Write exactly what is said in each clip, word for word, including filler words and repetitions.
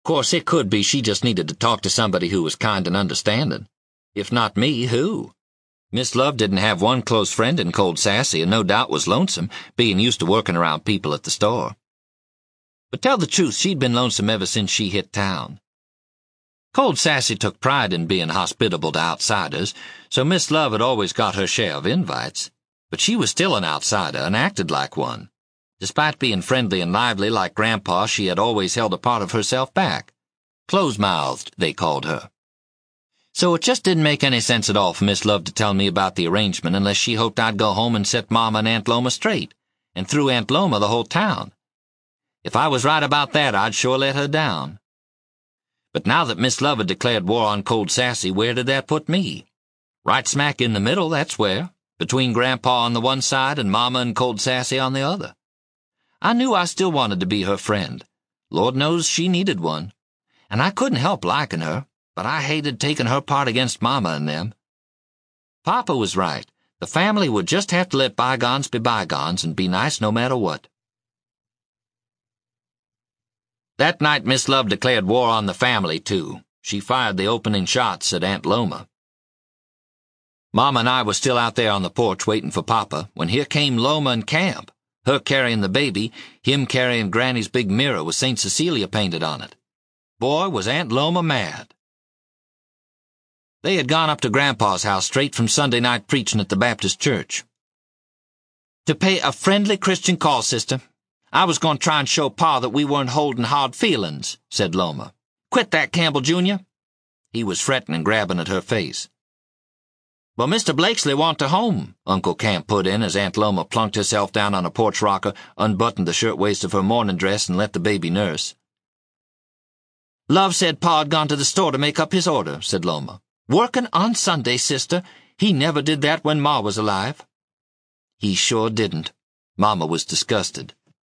course, it could be she just needed to talk to somebody who was kind and understanding. If not me, who? Miss Love didn't have one close friend in Cold Sassy, and no doubt was lonesome, being used to working around people at the store. But tell the truth, she'd been lonesome ever since she hit town. Cold Sassy took pride in being hospitable to outsiders, so Miss Love had always got her share of invites. But she was still an outsider and acted like one. Despite being friendly and lively like Grandpa, she had always held a part of herself back. Close-mouthed, they called her. So it just didn't make any sense at all for Miss Love to tell me about the arrangement unless she hoped I'd go home and set Mama and Aunt Loma straight, and through Aunt Loma the whole town. If I was right about that, I'd sure let her down. But now that Miss Love had declared war on Cold Sassy, where did that put me? Right smack in the middle, that's where, between Grandpa on the one side and Mama and Cold Sassy on the other. I knew I still wanted to be her friend. Lord knows she needed one. And I couldn't help liking her, but I hated taking her part against Mama and them. Papa was right. The family would just have to let bygones be bygones and be nice no matter what. That night Miss Love declared war on the family, too. She fired the opening shots at Aunt Loma. Mama and I were still out there on the porch waiting for Papa when here came Loma and Camp, her carrying the baby, him carrying Granny's big mirror with Saint Cecilia painted on it. Boy, was Aunt Loma mad. They had gone up to Grandpa's house straight from Sunday night preaching at the Baptist church. To pay a friendly Christian call, sister. I was going to try and show Pa that we weren't holding hard feelings, said Loma. Quit that, Campbell Junior He was fretting and grabbing at her face. Well, Mister Blakesley want to home, Uncle Camp put in as Aunt Loma plunked herself down on a porch rocker, unbuttoned the shirtwaist of her morning dress, and let the baby nurse. Love said Pa'd gone to the store to make up his order, said Loma. Working on Sunday, sister. He never did that when Ma was alive. He sure didn't. Mama was disgusted.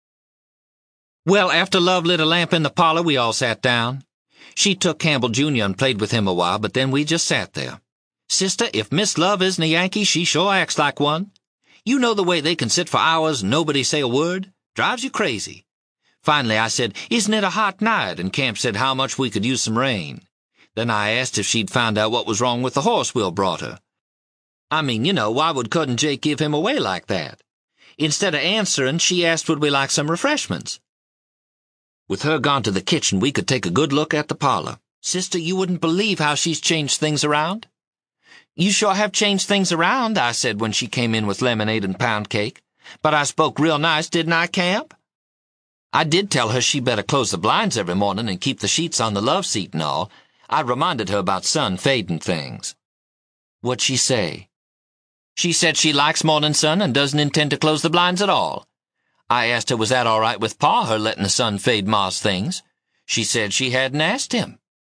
Well, after Love lit a lamp in the parlor, we all sat down. She took Campbell Junior and played with him a while, but then we just sat there. Sister, if Miss Love isn't a Yankee, she sure acts like one. You know the way they can sit for hours and nobody say a word? Drives you crazy. Finally, I said, isn't it a hot night? And Camp said how much we could use some rain. Then I asked if she'd found out what was wrong with the horse Will brought her. I mean, you know, why would Cousin Jake give him away like that? Instead of answering, she asked would we like some refreshments. With her gone to the kitchen, we could take a good look at the parlor. Sister, you wouldn't believe how she's changed things around. You sure have changed things around, I said when she came in with lemonade and pound cake. But I spoke real nice, didn't I, Camp? I did tell her she better close the blinds every morning and keep the sheets on the love seat and all. I reminded her about sun fading things. What'd she say? She said she likes morning sun and doesn't intend to close the blinds at all. I asked her was that all right with Pa, her letting the sun fade Ma's things. She said she hadn't asked him.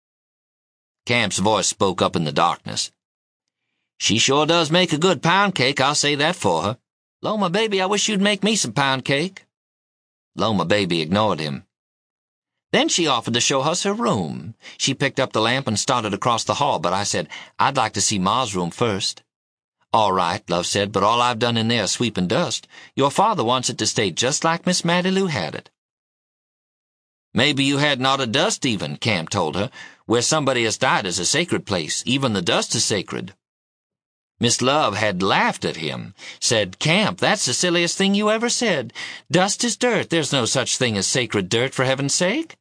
Camp's voice spoke up in the darkness. She sure does make a good pound cake, I'll say that for her. Loma, baby, I wish you'd make me some pound cake. Loma, baby, ignored him. Then she offered to show us her room. She picked up the lamp and started across the hall, but I said, I'd like to see Ma's room first. All right, Love said, but all I've done in there is sweep and dust. Your father wants it to stay just like Miss Mattie Lou had it. Maybe you hadn't ought to dust even, Camp told her. Where somebody has died is a sacred place. Even the dust is sacred. Miss Love had laughed at him, said, Camp, that's the silliest thing you ever said. Dust is dirt. There's no such thing as sacred dirt, for heaven's sake.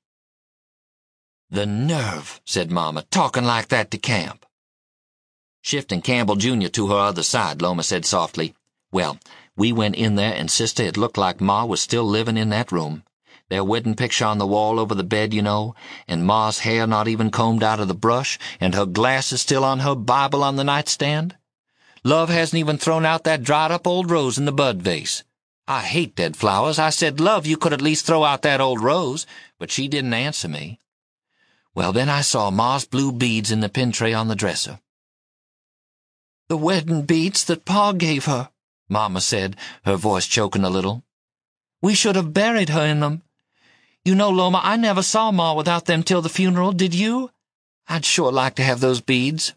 The nerve, said Mama, talking like that to Camp. Shifting Campbell Junior to her other side, Loma said softly, Well, we went in there, and Sister, it looked like Ma was still living in that room. Their wedding picture on the wall over the bed, you know, and Ma's hair not even combed out of the brush, and her glasses still on her Bible on the nightstand. Love hasn't even thrown out that dried-up old rose in the bud vase. I hate dead flowers. I said, Love, you could at least throw out that old rose, but she didn't answer me. Well, then I saw Ma's blue beads in the pin tray on the dresser. The wedding beads that Pa gave her, Mama said, her voice choking a little. We should have buried her in them. You know, Loma, I never saw Ma without them till the funeral, did you? I'd sure like to have those beads.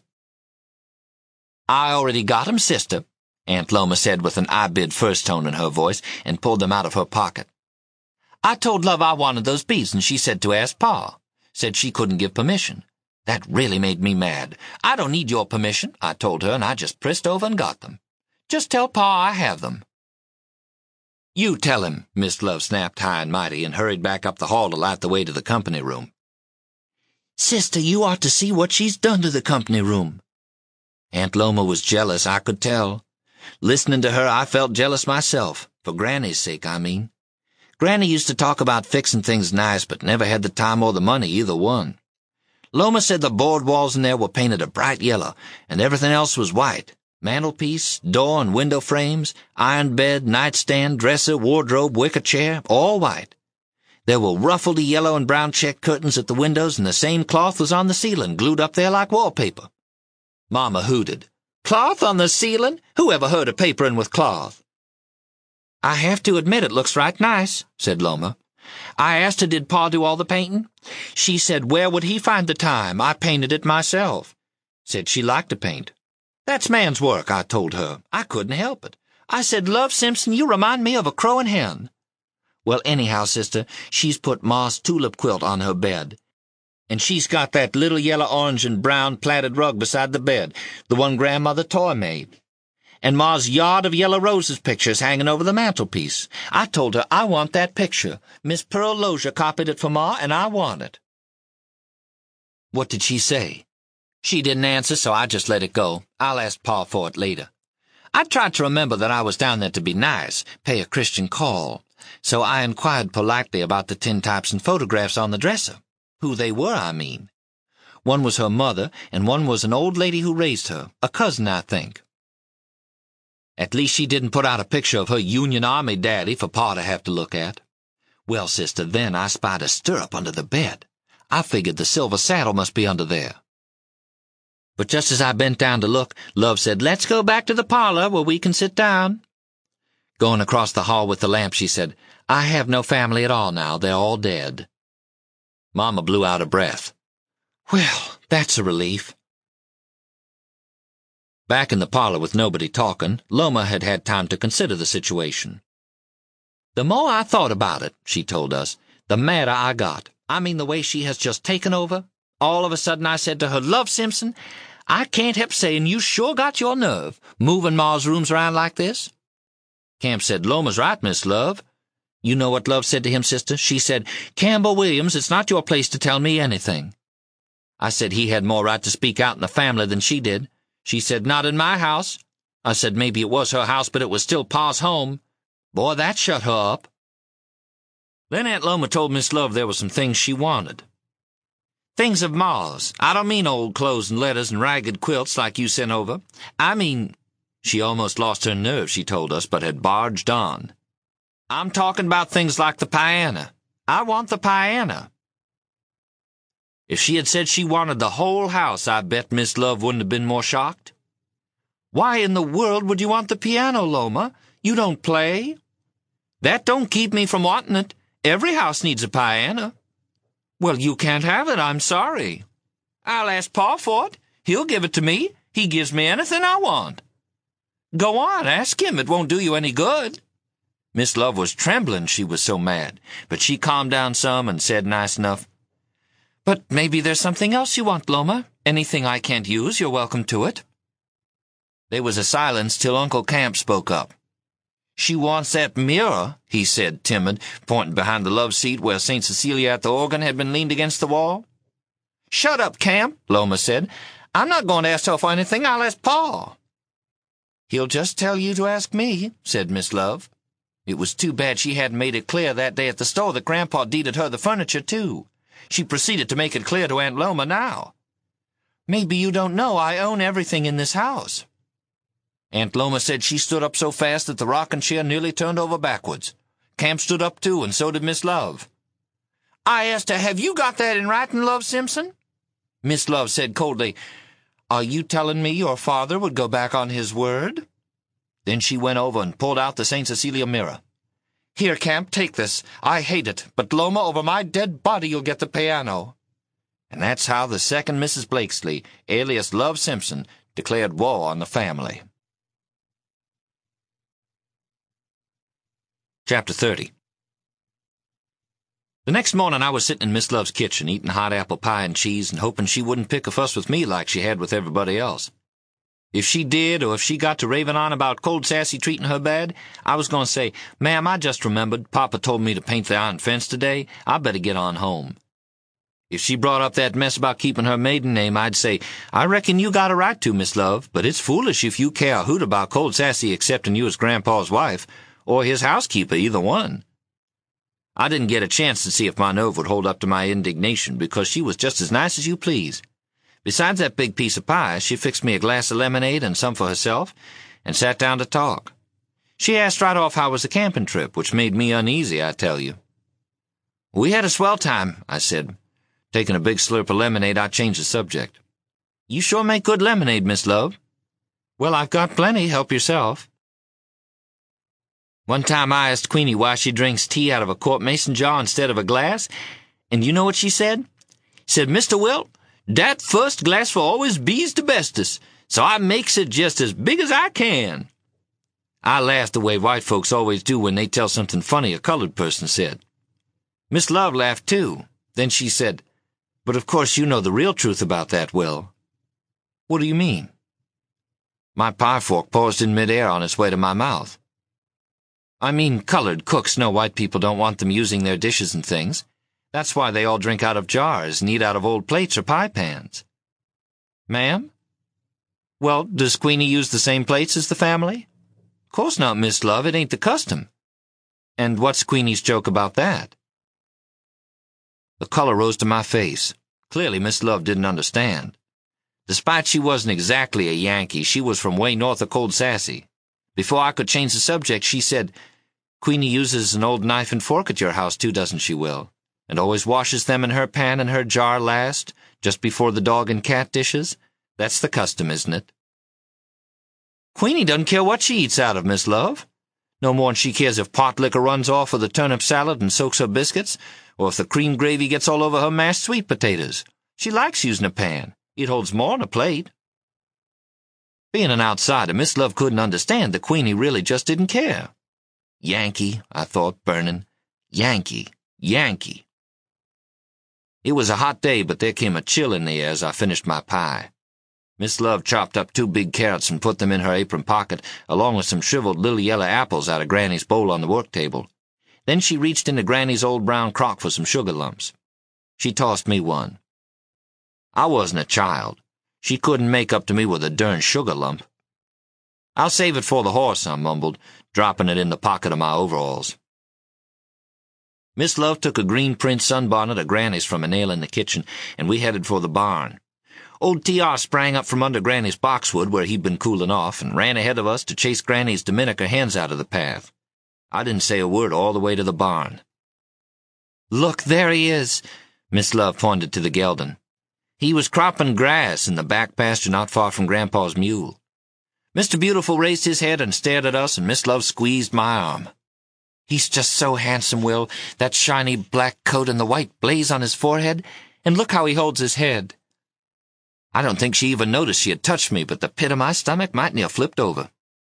I already got 'em, sister, Aunt Loma said with an I bid first tone in her voice, and pulled them out of her pocket. I told Love I wanted those beads, and she said to ask Pa. Said she couldn't give permission. That really made me mad. I don't need your permission, I told her, and I just pressed over and got them. Just tell Pa I have them. You tell him, Miss Love snapped high and mighty and hurried back up the hall to light the way to the company room. Sister, you ought to see what she's done to the company room. Aunt Loma was jealous, I could tell. Listening to her, I felt jealous myself, for Granny's sake, I mean. Granny used to talk about fixing things nice, but never had the time or the money, either one. Loma said the board walls in there were painted a bright yellow, and everything else was white. Mantelpiece, door and window frames, iron bed, nightstand, dresser, wardrobe, wicker chair, all white. There were ruffled yellow and brown check curtains at the windows, and the same cloth was on the ceiling, glued up there like wallpaper. Mama hooted. Cloth on the ceiling? Who ever heard of papering with cloth? I have to admit it looks right nice, said Loma. I asked her did Pa do all the painting. She said where would he find the time? I painted it myself. Said she liked to paint. That's man's work, I told her. I couldn't help it. I said, Love Simpson, you remind me of a crowing hen. Well, anyhow, sister, she's put Ma's tulip quilt on her bed. And she's got that little yellow, orange, and brown plaited rug beside the bed, the one Grandmother Toy made. And Ma's yard of yellow roses pictures hanging over the mantelpiece. I told her I want that picture. Miss Pearl Lozier copied it for Ma, and I want it. What did she say? She didn't answer, so I just let it go. I'll ask Pa for it later. I tried to remember that I was down there to be nice, pay a Christian call. So I inquired politely about the tintypes and photographs on the dresser. Who they were, I mean. One was her mother, and one was an old lady who raised her, a cousin, I think. At least she didn't put out a picture of her Union Army daddy for Pa to have to look at. Well, sister, then I spied a stirrup under the bed. I figured the silver saddle must be under there. But just as I bent down to look, Love said, Let's go back to the parlor where we can sit down. Going across the hall with the lamp, she said, I have no family at all now. They're all dead. Mama blew out a breath. Well, that's a relief. Back in the parlor with nobody talking, Loma had had time to consider the situation. The more I thought about it, she told us, the madder I got. I mean the way she has just taken over. All of a sudden I said to her, Love Simpson, I can't help saying you sure got your nerve, moving Ma's rooms around like this. Camp said, Loma's right, Miss Love. You know what Love said to him, sister? She said, Campbell Williams, it's not your place to tell me anything. I said he had more right to speak out in the family than she did. She said, Not in my house. I said maybe it was her house, but it was still Pa's home. Boy, that shut her up. Then Aunt Loma told Miss Love there were some things she wanted. Things of Ma's. I don't mean old clothes and letters and ragged quilts like you sent over. I mean... She almost lost her nerve, she told us, but had barged on. I'm talking about things like the piano. I want the piano. If she had said she wanted the whole house, I bet Miss Love wouldn't have been more shocked. Why in the world would you want the piano, Loma? You don't play. That don't keep me from wanting it. Every house needs a piano. Well, you can't have it, I'm sorry. I'll ask Pa for it. He'll give it to me. He gives me anything I want. Go on, ask him. It won't do you any good. Miss Love was trembling, she was so mad, but she calmed down some and said nice enough, But maybe there's something else you want, Loma. Anything I can't use, you're welcome to it. There was a silence till Uncle Camp spoke up. She wants that mirror, he said, timid, pointing behind the love seat where Saint Cecilia at the organ had been leaned against the wall. Shut up, Camp, Loma said. I'm not going to ask her for anything. I'll ask Pa. He'll just tell you to ask me, said Miss Love. It was too bad she hadn't made it clear that day at the store that Grandpa deeded her the furniture, too. She proceeded to make it clear to Aunt Loma now. Maybe you don't know I own everything in this house. Aunt Loma said she stood up so fast that the rocking chair nearly turned over backwards. Camp stood up, too, and so did Miss Love. I asked her, have you got that in writing, Love Simpson? Miss Love said coldly, Are you telling me your father would go back on his word? Then she went over and pulled out the Saint Cecilia mirror. Here, Camp, take this. I hate it, but Loma, over my dead body you'll get the piano. And that's how the second Missus Blakesley, alias Love Simpson, declared war on the family. Chapter thirty. The next morning I was sitting in Miss Love's kitchen eating hot apple pie and cheese and hoping she wouldn't pick a fuss with me like she had with everybody else. If she did, or if she got to raving on about Cold Sassy treating her bad, I was going to say, "Ma'am, I just remembered Papa told me to paint the iron fence today. I better get on home." If she brought up that mess about keeping her maiden name, I'd say, "I reckon you got a right to, Miss Love, but it's foolish if you care a hoot about Cold Sassy accepting you as Grandpa's wife, or his housekeeper, either one." I didn't get a chance to see if my nerve would hold up to my indignation, because she was just as nice as you please. Besides that big piece of pie, she fixed me a glass of lemonade and some for herself, and sat down to talk. She asked right off how was the camping trip, which made me uneasy, I tell you. "We had a swell time," I said. Taking a big slurp of lemonade, I changed the subject. "You sure make good lemonade, Miss Love." "Well, I've got plenty. Help yourself." One time I asked Queenie why she drinks tea out of a quart mason jar instead of a glass, and you know what she said? Said, "Mister Wilt, dat first glass will always be's de bestest, so I makes it just as big as I can." I laughed the way white folks always do when they tell something funny a colored person said. Miss Love laughed too. Then she said, "But of course you know the real truth about that, Will." "What do you mean?" My pie fork paused in midair on its way to my mouth. "I mean, colored cooks know white people don't want them using their dishes and things. That's why they all drink out of jars and eat out of old plates or pie pans." "Ma'am?" "Well, does Queenie use the same plates as the family?" "Course not, Miss Love. It ain't the custom." "And what's Queenie's joke about that?" The color rose to my face. Clearly, Miss Love didn't understand. Despite she wasn't exactly a Yankee, she was from way north of Cold Sassy. Before I could change the subject, she said, "Queenie uses an old knife and fork at your house too, doesn't she, Will? And always washes them in her pan and her jar last, just before the dog and cat dishes? That's the custom, isn't it?" "Queenie doesn't care what she eats out of, Miss Love. No more'n she cares if pot liquor runs off with the turnip salad and soaks her biscuits, or if the cream gravy gets all over her mashed sweet potatoes. She likes using a pan. It holds more'n a plate." Being an outsider, Miss Love couldn't understand that Queenie really just didn't care. Yankee, I thought, burning. Yankee, Yankee. It was a hot day, but there came a chill in the air as I finished my pie. Miss Love chopped up two big carrots and put them in her apron pocket, along with some shriveled little yellow apples out of Granny's bowl on the work table. Then she reached into Granny's old brown crock for some sugar lumps. She tossed me one. I wasn't a child. She couldn't make up to me with a darn sugar lump. "I'll save it for the horse," I mumbled, dropping it in the pocket of my overalls. Miss Love took a green print sunbonnet of Granny's from a nail in the kitchen, and we headed for the barn. Old T R sprang up from under Granny's boxwood where he'd been cooling off and ran ahead of us to chase Granny's Dominica hens out of the path. I didn't say a word all the way to the barn. "Look, there he is," Miss Love pointed to the gelding. He was cropping grass in the back pasture not far from Grandpa's mule. Mister Beautiful raised his head and stared at us, and Miss Love squeezed my arm. "He's just so handsome, Will, that shiny black coat and the white blaze on his forehead, and look how he holds his head." I don't think she even noticed she had touched me, but the pit of my stomach might near flipped over.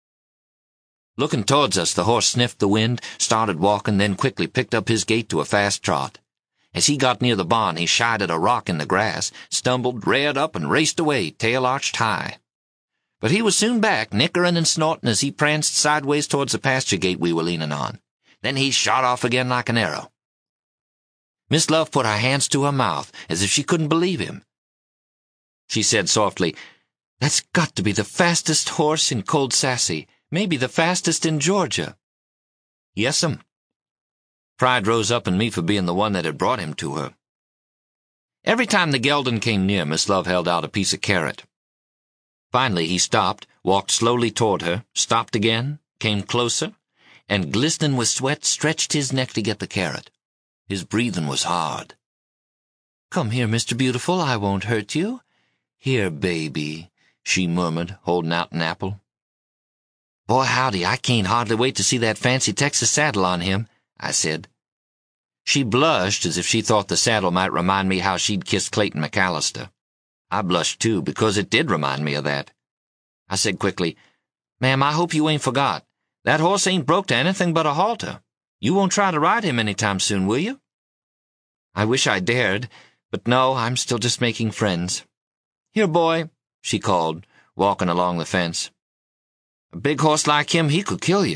Looking towards us, the horse sniffed the wind, started walking, then quickly picked up his gait to a fast trot. As he got near the barn, he shied at a rock in the grass, stumbled, reared up, and raced away, tail arched high. But he was soon back, nickering and snorting as he pranced sideways towards the pasture gate we were leaning on. Then he shot off again like an arrow. Miss Love put her hands to her mouth, as if she couldn't believe him. She said softly, "That's got to be the fastest horse in Cold Sassy, maybe the fastest in Georgia." "Yes'm." Pride rose up in me for being the one that had brought him to her. Every time the gelding came near, Miss Love held out a piece of carrot. Finally he stopped, walked slowly toward her, stopped again, came closer, and glistening with sweat stretched his neck to get the carrot. His breathing was hard. "Come here, Mister Beautiful, I won't hurt you. Here, baby," she murmured, holding out an apple. "Boy, howdy, I can't hardly wait to see that fancy Texas saddle on him," I said. She blushed as if she thought the saddle might remind me how she'd kissed Clayton McAllister. I blushed too, because it did remind me of that. I said quickly, "Ma'am, I hope you ain't forgot. That horse ain't broke to anything but a halter. You won't try to ride him any time soon, will you?" I wish I dared, but no, I'm still just making friends. Here, boy, she called, walking along the fence. A big horse like him, he could kill you.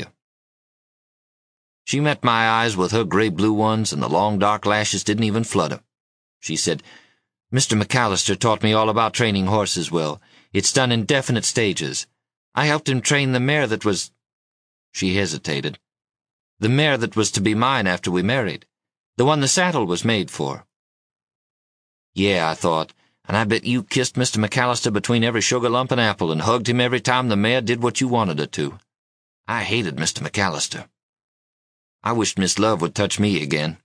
She met my eyes with her gray-blue ones, and the long dark lashes didn't even flutter. She said, Mister McAllister taught me all about training horses, Will. It's done in definite stages. I helped him train the mare that was— She hesitated. The mare that was to be mine after we married. The one the saddle was made for. Yeah, I thought, and I bet you kissed Mister McAllister between every sugar lump and apple and hugged him every time the mare did what you wanted her to. I hated Mister McAllister. I wished Miss Love would touch me again.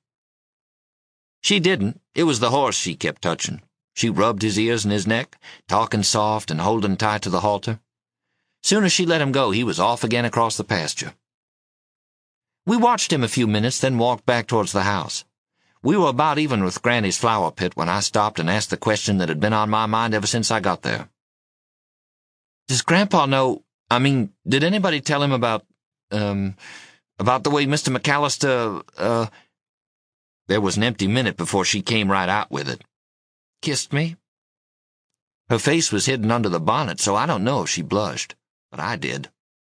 She didn't. It was the horse she kept touching. She rubbed his ears and his neck, talking soft and holding tight to the halter. Soon as she let him go, he was off again across the pasture. We watched him a few minutes, then walked back towards the house. We were about even with Granny's flower pit when I stopped and asked the question that had been on my mind ever since I got there. Does Grandpa know— I mean, did anybody tell him about, um, about the way Mister McAllister, uh... There was an empty minute before she came right out with it. Kissed me? Her face was hidden under the bonnet, so I don't know if she blushed, but I did.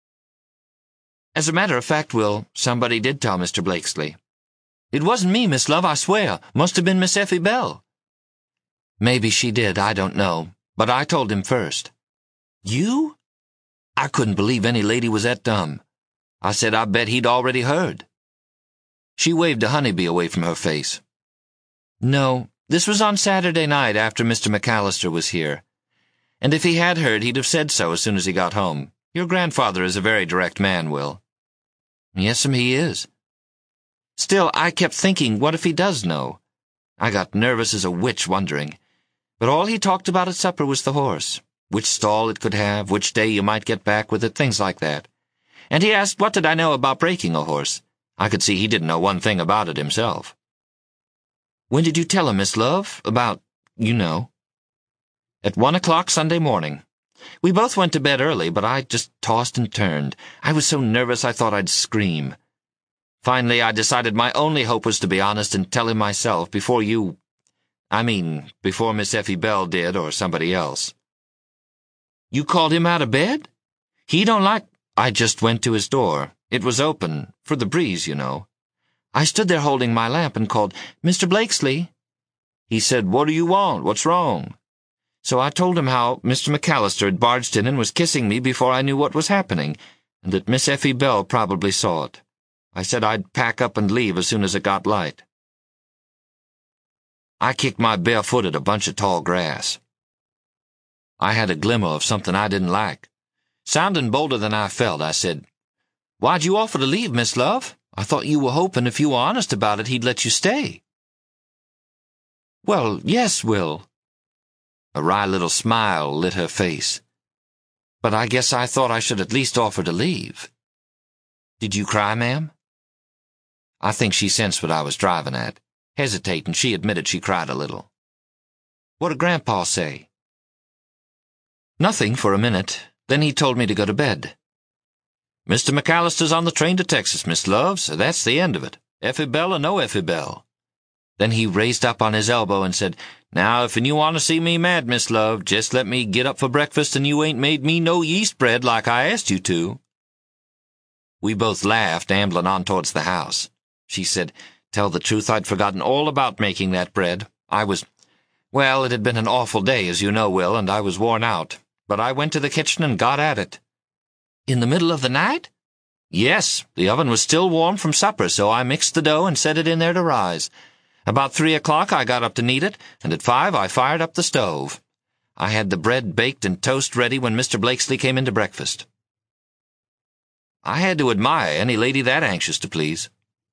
As a matter of fact, Will, somebody did tell Mister Blakesley. It wasn't me, Miss Love, I swear. Must have been Miss Effie Bell. Maybe she did, I don't know, but I told him first. You? I couldn't believe any lady was that dumb. I said I bet he'd already heard. She waved a honeybee away from her face. No, this was on Saturday night after Mister McAllister was here. And if he had heard, he'd have said so as soon as he got home. Your grandfather is a very direct man, Will. Yes'm, he is. Still, I kept thinking, what if he does know? I got nervous as a witch wondering. But all he talked about at supper was the horse. Which stall it could have, which day you might get back with it, things like that. And he asked what did I know about breaking a horse. I could see he didn't know one thing about it himself. When did you tell him, Miss Love? About, you know. At one o'clock Sunday morning. We both went to bed early, but I just tossed and turned. I was so nervous I thought I'd scream. Finally, I decided my only hope was to be honest and tell him myself before you— I mean, before Miss Effie Bell did or somebody else. You called him out of bed? He don't like— I just went to his door. It was open, for the breeze, you know. I stood there holding my lamp and called, Mister Blakesley. He said, What do you want? What's wrong? So I told him how Mister McAllister had barged in and was kissing me before I knew what was happening, and that Miss Effie Bell probably saw it. I said I'd pack up and leave as soon as it got light. I kicked my bare foot at a bunch of tall grass. I had a glimmer of something I didn't like. Sounding bolder than I felt, I said, Why'd you offer to leave, Miss Love? I thought you were hoping if you were honest about it he'd let you stay. Well, yes, Will. A wry little smile lit her face. But I guess I thought I should at least offer to leave. Did you cry, ma'am? I think she sensed what I was driving at. Hesitating, she admitted she cried a little. What did Grandpa say? Nothing for a minute. Then he told me to go to bed. Mister McAllister's on the train to Texas, Miss Love, so that's the end of it. Effie Bell or no Effie Bell. Then he raised up on his elbow and said, Now, if you want to see me mad, Miss Love, just let me get up for breakfast and you ain't made me no yeast bread like I asked you to. We both laughed, ambling on towards the house. She said, Tell the truth, I'd forgotten all about making that bread. I was— Well, it had been an awful day, as you know, Will, and I was worn out. But I went to the kitchen and got at it. In the middle of the night? Yes, the oven was still warm from supper, so I mixed the dough and set it in there to rise. About three o'clock I got up to knead it, and at five I fired up the stove. I had the bread baked and toast ready when Mister Blakesley came in to breakfast. I had to admire any lady that anxious to please.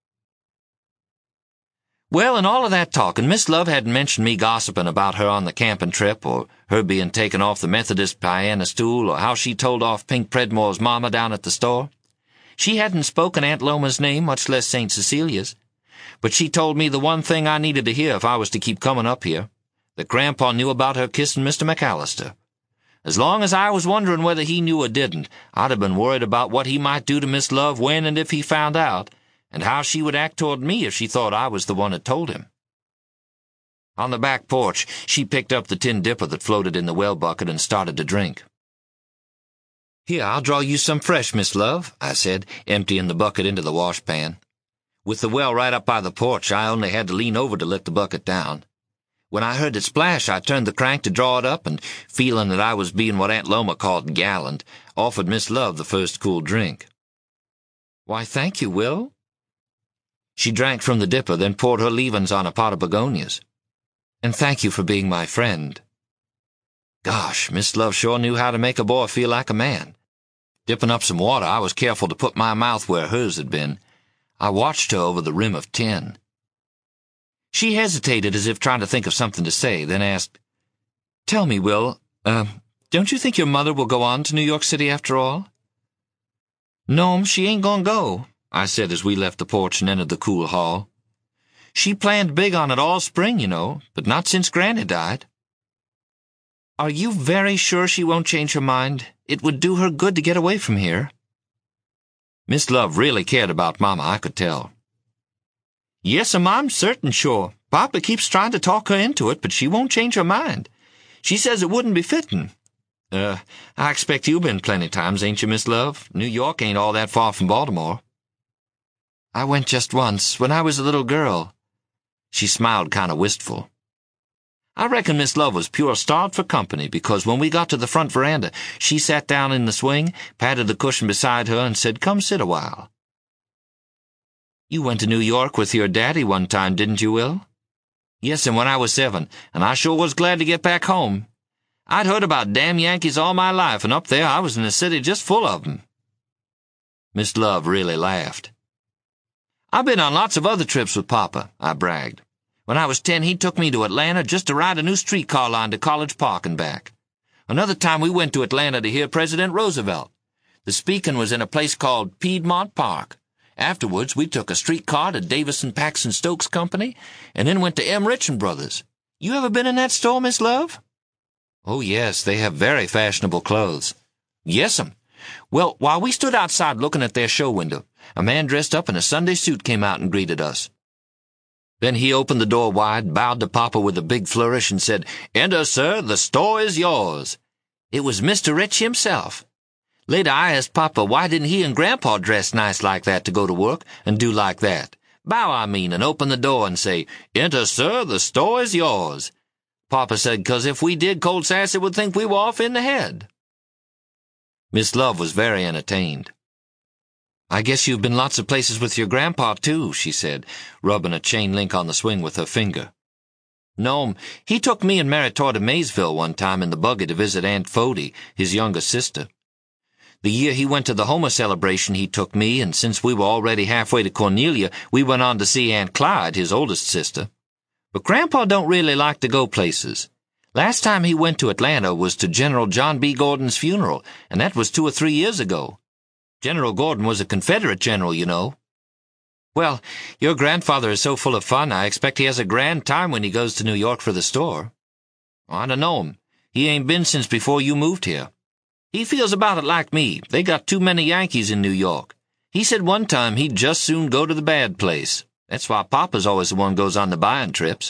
Well, in all of that talking, Miss Love hadn't mentioned me gossiping about her on the camping trip, or her being taken off the Methodist piano stool, or how she told off Pink Predmore's mama down at the store. She hadn't spoken Aunt Loma's name, much less Saint Cecilia's. But she told me the one thing I needed to hear if I was to keep coming up here, that Grandpa knew about her kissing Mister McAllister. As long as I was wondering whether he knew or didn't, I'd have been worried about what he might do to Miss Love when and if he found out, and how she would act toward me if she thought I was the one that told him. On the back porch, she picked up the tin dipper that floated in the well bucket and started to drink. "Here, I'll draw you some fresh, Miss Love," I said, emptying the bucket into the washpan. With the well right up by the porch, I only had to lean over to let the bucket down. When I heard it splash, I turned the crank to draw it up and, feeling that I was being what Aunt Loma called gallant, offered Miss Love the first cool drink. "Why, thank you, Will." She drank from the dipper, then poured her leavings on a pot of begonias. "And thank you for being my friend." Gosh, Miss Love sure knew how to make a boy feel like a man. Dipping up some water, I was careful to put my mouth where hers had been. I watched her over the rim of tin. She hesitated as if trying to think of something to say, then asked, "Tell me, Will, uh, don't you think your mother will go on to New York City after all?" "No'm, she ain't gonna go," I said as we left the porch and entered the cool hall. "She planned big on it all spring, you know, but not since Granny died." "Are you very sure she won't change her mind? It would do her good to get away from here." Miss Love really cared about Mama, I could tell. "Yes'm, I'm certain sure. Papa keeps trying to talk her into it, but she won't change her mind. She says it wouldn't be fitting. Uh, I expect you've been plenty times, ain't you, Miss Love? New York ain't all that far from Baltimore." "I went just once, when I was a little girl." She smiled kind of wistful. I reckon Miss Love was pure starved for company, because when we got to the front veranda, she sat down in the swing, patted the cushion beside her, and said, "Come sit a while." "You went to New York with your daddy one time, didn't you, Will?" "Yes, and when I was seven, and I sure was glad to get back home. I'd heard about damn Yankees all my life, and up there I was in a city just full of 'em." Miss Love really laughed. "I've been on lots of other trips with Papa," I bragged. "When I was ten, he took me to Atlanta just to ride a new streetcar line to College Park and back. Another time we went to Atlanta to hear President Roosevelt. The speaking was in a place called Piedmont Park. Afterwards, we took a streetcar to Davison Paxson Stokes Company, and then went to M. Rich Brothers. You ever been in that store, Miss Love?" "Oh, yes, they have very fashionable clothes." "Yes'm. Well, while we stood outside looking at their show window, a man dressed up in a Sunday suit came out and greeted us. Then he opened the door wide, bowed to Papa with a big flourish, and said, 'Enter, sir, the store is yours.' It was Mister Rich himself. Later I asked Papa why didn't he and Grandpa dress nice like that to go to work, and do like that. Bow, I mean, and open the door and say, 'Enter, sir, the store is yours.' Papa said, 'Cause if we did, Cold Sassy would think we were off in the head." Miss Love was very entertained. "I guess you've been lots of places with your grandpa, too," she said, rubbing a chain link on the swing with her finger. "No'm, he took me and Mary Todd to Maysville one time in the buggy to visit Aunt Fody, his younger sister. The year he went to the Homer celebration, he took me, and since we were already halfway to Cornelia, we went on to see Aunt Clyde, his oldest sister. But Grandpa don't really like to go places. Last time he went to Atlanta was to General John B. Gordon's funeral, and that was two or three years ago. General Gordon was a Confederate general, you know." "Well, your grandfather is so full of fun, I expect he has a grand time when he goes to New York for the store." "I don't know him. He ain't been since before you moved here. He feels about it like me. They got too many Yankees in New York. He said one time he'd just soon go to the bad place. That's why Papa's always the one goes on the buying trips."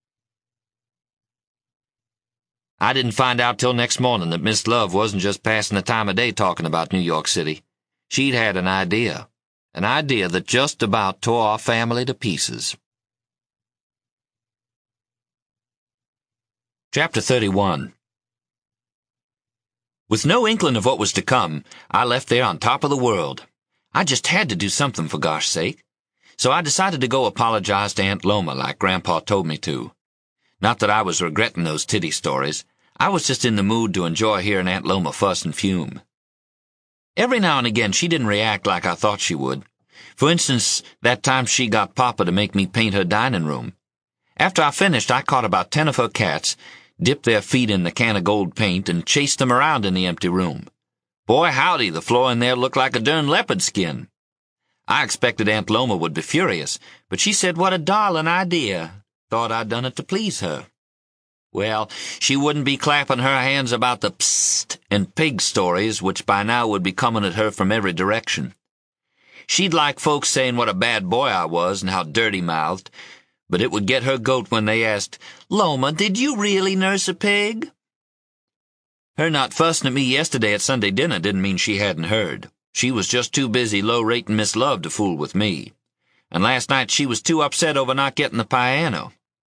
I didn't find out till next morning that Miss Love wasn't just passing the time of day talking about New York City. She'd had an idea. An idea that just about tore our family to pieces. Chapter thirty-one. With no inkling of what was to come, I left there on top of the world. I just had to do something for gosh sake. So I decided to go apologize to Aunt Loma like Grandpa told me to. Not that I was regretting those titty stories. I was just in the mood to enjoy hearing Aunt Loma fuss and fume. Every now and again she didn't react like I thought she would. For instance, that time she got Papa to make me paint her dining room. After I finished, I caught about ten of her cats, dipped their feet in the can of gold paint, and chased them around in the empty room. Boy, howdy, the floor in there looked like a darn leopard skin. I expected Aunt Loma would be furious, but she said what a darling idea. Thought I'd done it to please her. Well, she wouldn't be clapping her hands about the psst and pig stories, which by now would be coming at her from every direction. She'd like folks saying what a bad boy I was and how dirty-mouthed, but it would get her goat when they asked, "Loma, did you really nurse a pig?" Her not fussing at me yesterday at Sunday dinner didn't mean she hadn't heard. She was just too busy low-rating Miss Love to fool with me. And last night she was too upset over not getting the piano.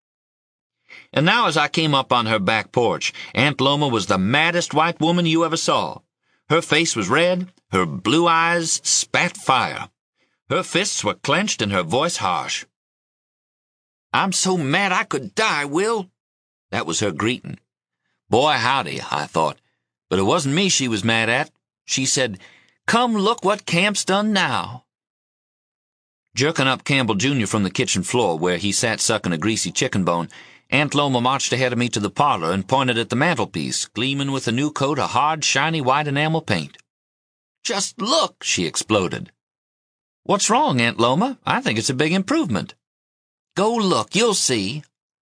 And now as I came up on her back porch, Aunt Loma was the maddest white woman you ever saw. Her face was red, her blue eyes spat fire. Her fists were clenched and her voice harsh. "I'm so mad I could die, Will." That was her greeting. Boy, howdy, I thought. But it wasn't me she was mad at. She said, "Come look what Camp's done now." Jerking up Campbell Junior from the kitchen floor, where he sat sucking a greasy chicken bone, Aunt Loma marched ahead of me to the parlor and pointed at the mantelpiece, gleaming with a new coat of hard, shiny white enamel paint. "Just look," she exploded. "What's wrong, Aunt Loma? I think it's a big improvement." "Go look, you'll see."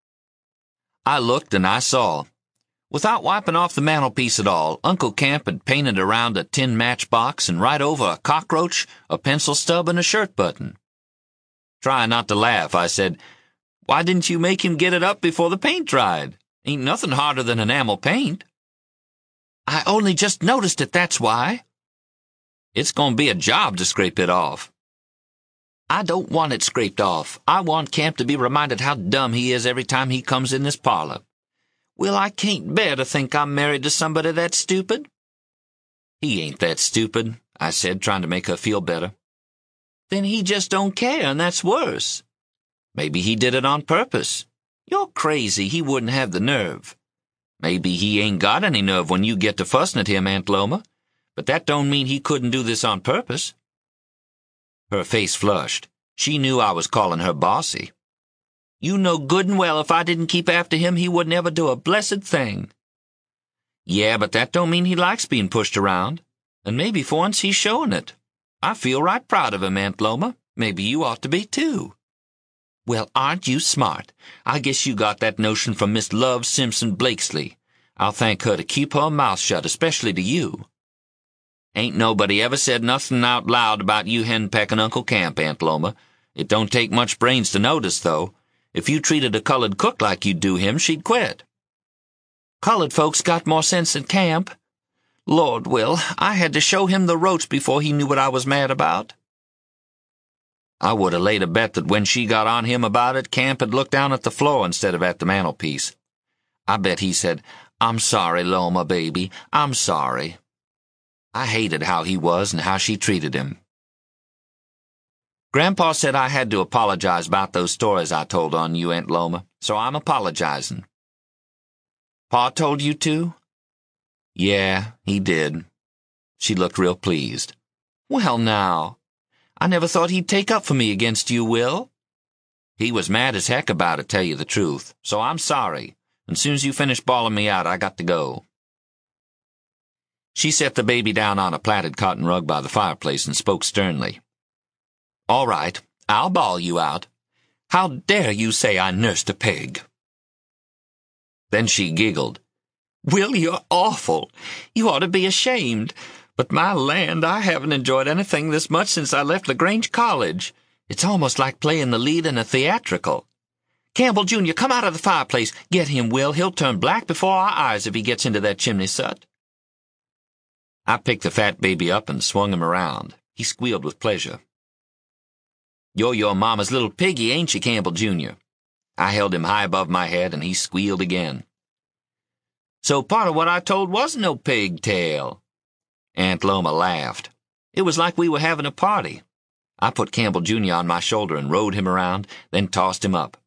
I looked and I saw. Without wiping off the mantelpiece at all, Uncle Camp had painted around a tin matchbox and right over a cockroach, a pencil stub, and a shirt button. Trying not to laugh, I said, "Why didn't you make him get it up before the paint dried? Ain't nothing harder than enamel paint." "I only just noticed it, that's why." "It's gonna be a job to scrape it off." "I don't want it scraped off. I want Camp to be reminded how dumb he is every time he comes in this parlor. Well, I can't bear to think I'm married to somebody that stupid." "He ain't that stupid," I said, trying to make her feel better. "Then he just don't care, and that's worse." "Maybe he did it on purpose." "You're crazy. He wouldn't have the nerve." "Maybe he ain't got any nerve when you get to fussing at him, Aunt Loma. But that don't mean he couldn't do this on purpose." Her face flushed. She knew I was calling her bossy. "You know good and well if I didn't keep after him, he wouldn't ever do a blessed thing." "Yeah, but that don't mean he likes being pushed around. And maybe for once he's showing it. I feel right proud of him, Aunt Loma. Maybe you ought to be, too." "Well, aren't you smart? I guess you got that notion from Miss Love Simpson Blakesley. I'll thank her to keep her mouth shut, especially to you." "Ain't nobody ever said nothing out loud about you henpecking Uncle Camp, Aunt Loma. It don't take much brains to notice, though. If you treated a colored cook like you do him, she'd quit." "Colored folks got more sense than Camp. Lord, Will, I had to show him the ropes before he knew what I was mad about." I would have laid a bet that when she got on him about it, Camp had looked down at the floor instead of at the mantelpiece. I bet he said, "I'm sorry, Loma, baby, I'm sorry." I hated how he was and how she treated him. Grandpa said I had to apologize about those stories I told on you, Aunt Loma, so I'm apologizing. Pa told you to? Yeah, he did. She looked real pleased. Well, now, I never thought he'd take up for me against you, Will. He was mad as heck about it, tell you the truth, so I'm sorry. And soon as you finish bawling me out, I got to go. She set the baby down on a plaited cotton rug by the fireplace and spoke sternly. All right, I'll bawl you out. How dare you say I nursed a pig? Then she giggled. Will, you're awful. You ought to be ashamed. But my land, I haven't enjoyed anything this much since I left LaGrange College. It's almost like playing the lead in a theatrical. Campbell Junior, come out of the fireplace. Get him, Will. He'll turn black before our eyes if he gets into that chimney soot. I picked the fat baby up and swung him around. He squealed with pleasure. You're your mama's little piggy, ain't you, Campbell Junior? I held him high above my head, and he squealed again. So part of what I told wasn't no pigtail. Aunt Loma laughed. It was like we were having a party. I put Campbell Junior on my shoulder and rode him around, then tossed him up.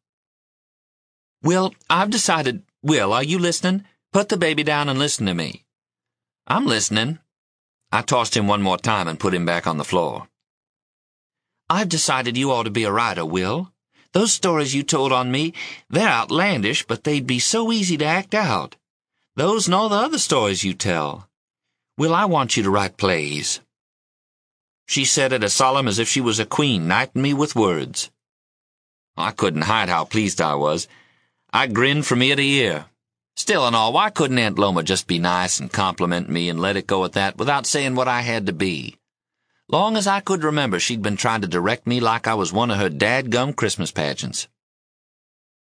Will, I've decided... Will, are you listening? Put the baby down and listen to me. I'm listening. I tossed him one more time and put him back on the floor. I've decided you ought to be a writer, Will. Those stories you told on me, they're outlandish, but they'd be so easy to act out. Those and all the other stories you tell. Will, I want you to write plays. She said it as solemn as if she was a queen, knighting me with words. I couldn't hide how pleased I was. I grinned from ear to ear. Still and all, why couldn't Aunt Loma just be nice and compliment me and let it go at that without saying what I had to be? Long as I could remember, she'd been trying to direct me like I was one of her dadgum Christmas pageants.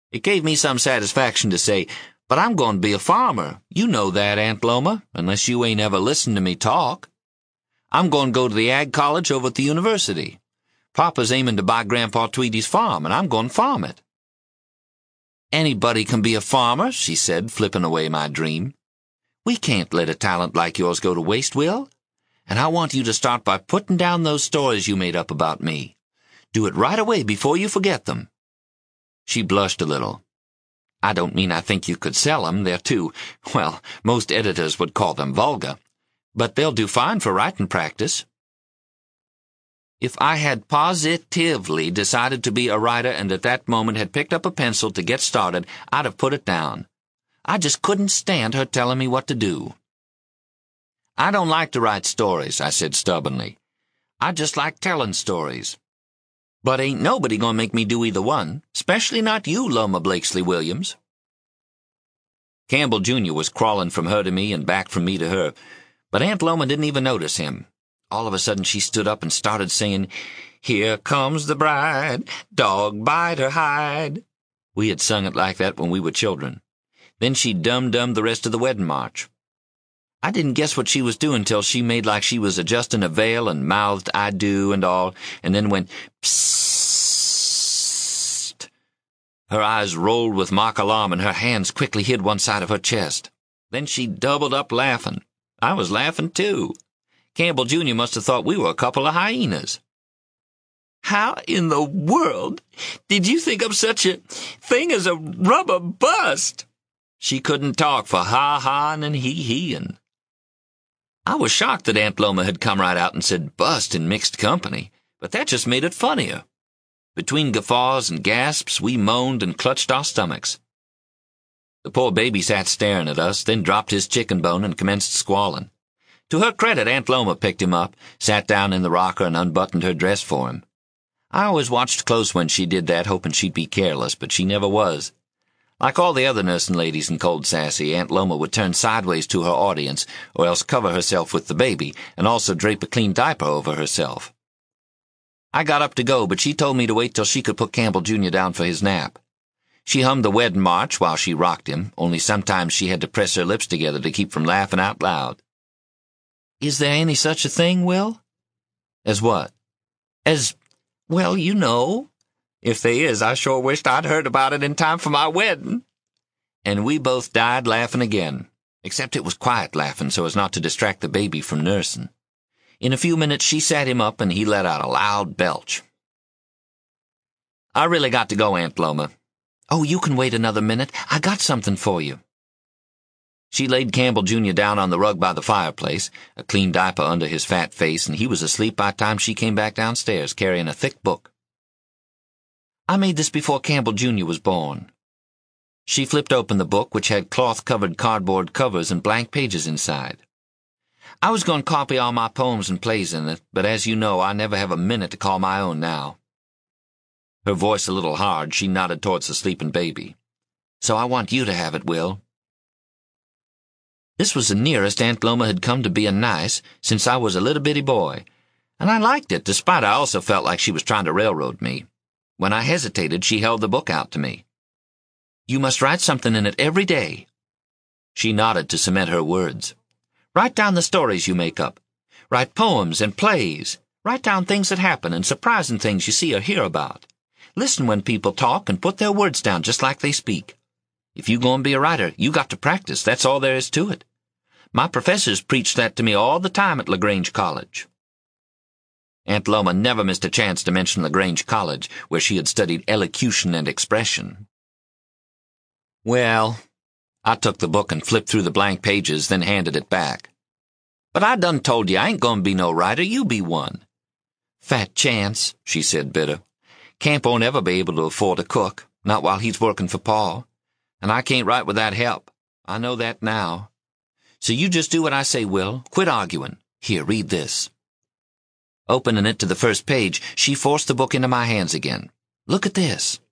It gave me some satisfaction to say, "But I'm going to be a farmer. You know that, Aunt Loma, unless you ain't ever listened to me talk. I'm going to go to the ag college over at the university. Papa's aiming to buy Grandpa Tweedy's farm, and I'm going to farm it." "Anybody can be a farmer," she said, flipping away my dream. "We can't let a talent like yours go to waste, Will. And I want you to start by putting down those stories you made up about me. Do it right away before you forget them." She blushed a little. "I don't mean I think you could sell them. They're too, well, most editors would call them vulgar. But they'll do fine for writing practice." If I had positively decided to be a writer and at that moment had picked up a pencil to get started, I'd have put it down. I just couldn't stand her telling me what to do. "I don't like to write stories," I said stubbornly. "I just like telling stories. But ain't nobody gonna make me do either one, especially not you, Loma Blakesley Williams." Campbell Junior was crawling from her to me and back from me to her, but Aunt Loma didn't even notice him. All of a sudden she stood up and started singing, "Here comes the bride, dog bite her hide." We had sung it like that when we were children. Then she dum-dummed the rest of the wedding march. I didn't guess what she was doing till she made like she was adjusting a veil and mouthed "I do" and all, and then went psst. Her eyes rolled with mock alarm and her hands quickly hid one side of her chest. Then she doubled up laughing. I was laughing too. Campbell Junior must have thought we were a couple of hyenas. "How in the world did you think of such a thing as a rubber bust?" She couldn't talk for ha-haing and hee-heeing. I was shocked that Aunt Loma had come right out and said bust in mixed company, but that just made it funnier. Between guffaws and gasps, we moaned and clutched our stomachs. The poor baby sat staring at us, then dropped his chicken bone and commenced squalling. To her credit, Aunt Loma picked him up, sat down in the rocker and unbuttoned her dress for him. I always watched close when she did that, hoping she'd be careless, but she never was. Like all the other nursing ladies in Cold Sassy, Aunt Loma would turn sideways to her audience, or else cover herself with the baby, and also drape a clean diaper over herself. I got up to go, but she told me to wait till she could put Campbell Junior down for his nap. She hummed the wedding march while she rocked him, only sometimes she had to press her lips together to keep from laughing out loud. "Is there any such a thing, Will?" "As what?" "As, well, you know. If there is, I sure wished I'd heard about it in time for my wedding." And we both died laughing again, except it was quiet laughing so as not to distract the baby from nursing. In a few minutes she sat him up and he let out a loud belch. "I really got to go, Aunt Loma." "Oh, you can wait another minute. I got something for you." She laid Campbell Junior down on the rug by the fireplace, a clean diaper under his fat face, and he was asleep by the time she came back downstairs carrying a thick book. "I made this before Campbell Junior was born." She flipped open the book, which had cloth-covered cardboard covers and blank pages inside. "I was going to copy all my poems and plays in it, but as you know, I never have a minute to call my own now." Her voice a little hard, she nodded towards the sleeping baby. "So I want you to have it, Will." This was the nearest Aunt Loma had come to being nice since I was a little bitty boy, and I liked it, despite I also felt like she was trying to railroad me. When I hesitated, she held the book out to me. "You must write something in it every day." She nodded to cement her words. "Write down the stories you make up. Write poems and plays. Write down things that happen and surprising things you see or hear about. Listen when people talk and put their words down just like they speak. If you gonna be a writer, you got to practice. That's all there is to it. My professors preached that to me all the time at LaGrange College." Aunt Loma never missed a chance to mention LaGrange College, where she had studied elocution and expression. Well, I took the book and flipped through the blank pages, then handed it back. "But I done told you I ain't gonna be no writer, you be one." "Fat chance," she said bitter. "Camp won't ever be able to afford a cook, not while he's working for Pa. And I can't write without help. I know that now. So you just do what I say, Will. Quit arguing. Here, read this." Opening it to the first page, she forced the book into my hands again. "Look at this."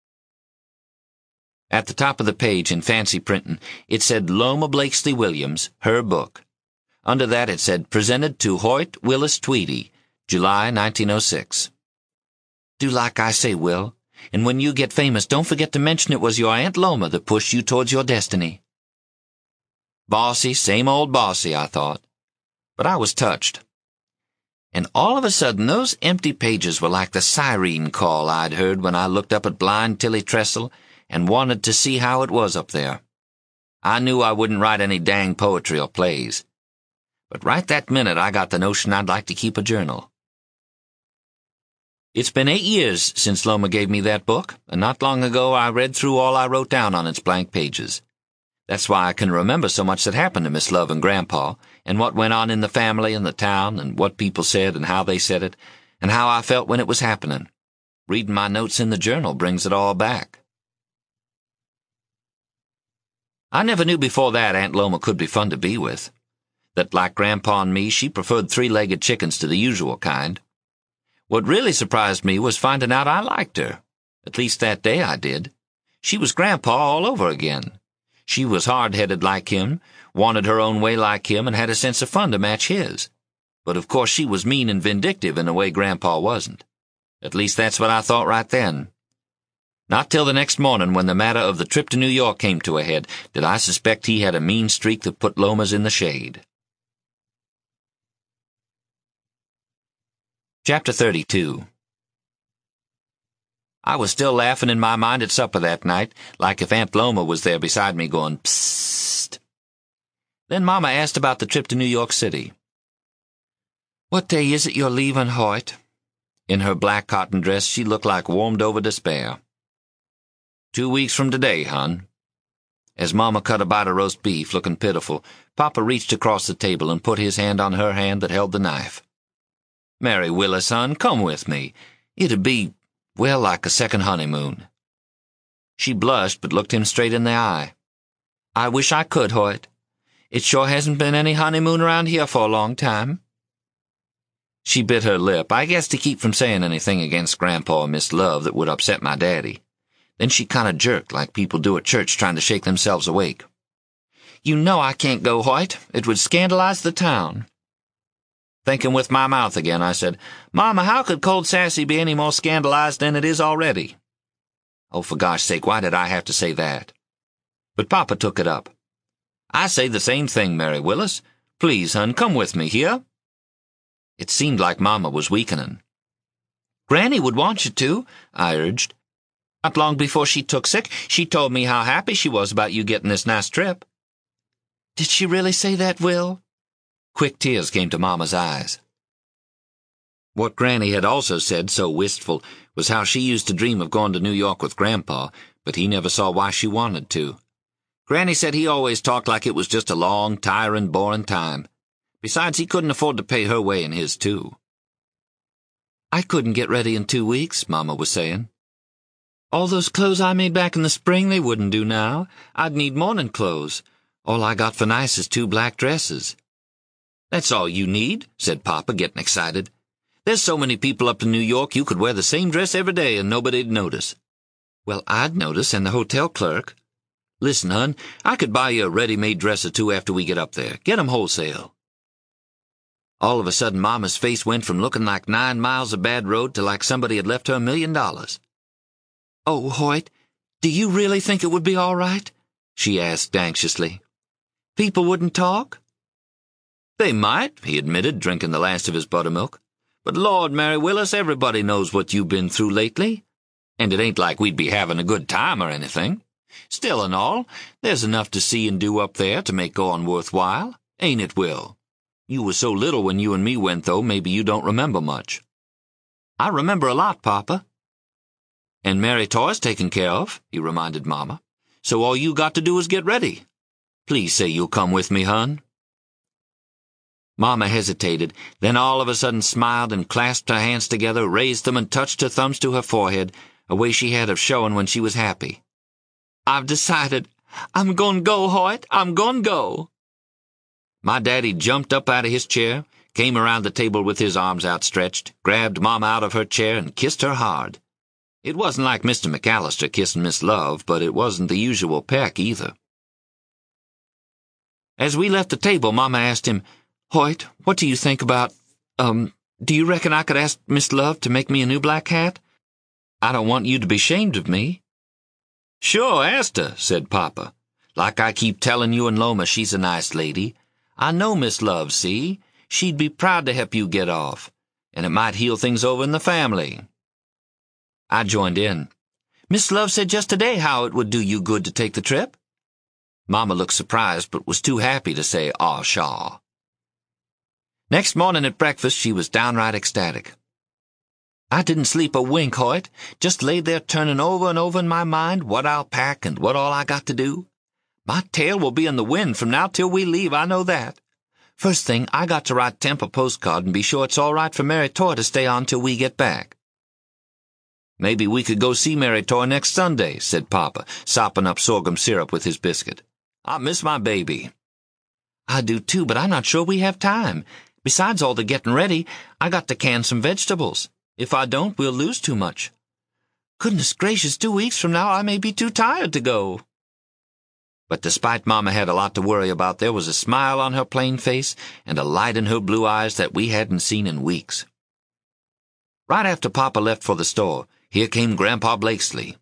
At the top of the page, in fancy printing, it said Loma Blakesley Williams, her book. Under that it said, "Presented to Hoyt Willis Tweedy, July nineteen oh six. "Do like I say, Will. And when you get famous, don't forget to mention it was your Aunt Loma that pushed you towards your destiny." Bossy, same old bossy, I thought. But I was touched. And all of a sudden, those empty pages were like the siren call I'd heard when I looked up at blind Tilly Tressel and wanted to see how it was up there. I knew I wouldn't write any dang poetry or plays. But right that minute, I got the notion I'd like to keep a journal. It's been eight years since Loma gave me that book, and not long ago I read through all I wrote down on its blank pages. That's why I can remember so much that happened to Miss Love and Grandpa, and what went on in the family and the town, and what people said and how they said it, and how I felt when it was happening. Reading my notes in the journal brings it all back. I never knew before that Aunt Loma could be fun to be with. That, like Grandpa and me, she preferred three-legged chickens to the usual kind. What really surprised me was finding out I liked her. At least that day I did. She was Grandpa all over again. She was hard-headed like him, wanted her own way like him, and had a sense of fun to match his. But of course she was mean and vindictive in a way Grandpa wasn't. At least that's what I thought right then. Not till the next morning, when the matter of the trip to New York came to a head, did I suspect he had a mean streak that put Loma's in the shade. Chapter thirty-two. I was still laughing in my mind at supper that night, like if Aunt Loma was there beside me going, "Psst." Then Mama asked about the trip to New York City. "What day is it you're leaving, Hoyt?" In her black cotton dress, she looked like warmed-over despair. "Two weeks from today, hon." As Mama cut a bite of roast beef, looking pitiful, Papa reached across the table and put his hand on her hand that held the knife. "Mary Willis, hon, come with me. It'd be, well, like a second honeymoon." She blushed but looked him straight in the eye. "I wish I could, Hoyt. It sure hasn't been any honeymoon around here for a long time." She bit her lip, I guess to keep from saying anything against Grandpa or Miss Love that would upset my daddy. Then she kind of jerked like people do at church trying to shake themselves awake. "You know I can't go, Hoyt. It would scandalize the town." Thinking with my mouth again, I said, "Mama, how could Cold Sassy be any more scandalized than it is already?" Oh, for gosh sake, why did I have to say that? But Papa took it up. "I say the same thing, Mary Willis. Please, hon, come with me, here." It seemed like Mama was weakening. "Granny would want you to," I urged. "Not long before she took sick, she told me how happy she was about you getting this nice trip." "Did she really say that, Will?" Quick tears came to Mama's eyes. What Granny had also said, so wistful, was how she used to dream of going to New York with Grandpa, but he never saw why she wanted to. Granny said he always talked like it was just a long, tiring, boring time. Besides, he couldn't afford to pay her way and his, too. "I couldn't get ready in two weeks, Mama was saying. All those clothes I made back in the spring, they wouldn't do now. I'd need morning clothes. All I got for nice is two black dresses." "That's all you need," said Papa, getting excited. "There's so many people up in New York you could wear the same dress every day and nobody'd notice." "Well, I'd notice, and the hotel clerk." "Listen, hon, I could buy you a ready-made dress or two after we get up there. Get 'em wholesale." All of a sudden, Mama's face went from looking like nine miles of bad road to like somebody had left her a million dollars. "Oh, Hoyt, do you really think it would be all right?" she asked anxiously. "People wouldn't talk?" "They might," he admitted, drinking the last of his buttermilk. "But Lord, Mary Willis, everybody knows what you've been through lately. And it ain't like we'd be having a good time or anything. Still and all, there's enough to see and do up there to make going worthwhile. Ain't it, Will? You were so little when you and me went, though, maybe you don't remember much." "I remember a lot, Papa." "And Mary Toy's taken care of," he reminded Mama. "So all you got to do is get ready. Please say you'll come with me, hon." Mama hesitated, then all of a sudden smiled and clasped her hands together, raised them and touched her thumbs to her forehead, a way she had of showing when she was happy. "I've decided. I'm goin' go, Hoyt. I'm goin' go." My daddy jumped up out of his chair, came around the table with his arms outstretched, grabbed Mama out of her chair and kissed her hard. It wasn't like Mister McAllister kissing Miss Love, but it wasn't the usual peck either. As we left the table, Mama asked him, "Hoyt, what do you think about, um, do you reckon I could ask Miss Love to make me a new black hat? I don't want you to be ashamed of me." "Sure, ask her," said Papa. "Like I keep telling you and Loma, she's a nice lady. I know Miss Love, see? She'd be proud to help you get off, and it might heal things over in the family." I joined in. "Miss Love said just today how it would do you good to take the trip." Mama looked surprised, but was too happy to say, "Aw, shaw." Next morning at breakfast, she was downright ecstatic. "I didn't sleep a wink, Hoyt. Just laid there turning over and over in my mind what I'll pack and what all I got to do. My tail will be in the wind from now till we leave, I know that. First thing, I got to write Temp a postcard and be sure it's all right for Mary Toy to stay on till we get back." "Maybe we could go see Mary Toy next Sunday," said Papa, sopping up sorghum syrup with his biscuit. "I miss my baby." "I do too, but I'm not sure we have time. Besides all the getting ready, I got to can some vegetables. If I don't, we'll lose too much. Goodness gracious, two weeks from now I may be too tired to go." But despite Mama had a lot to worry about, there was a smile on her plain face and a light in her blue eyes that we hadn't seen in weeks. Right after Papa left for the store, here came Grandpa Blakesley.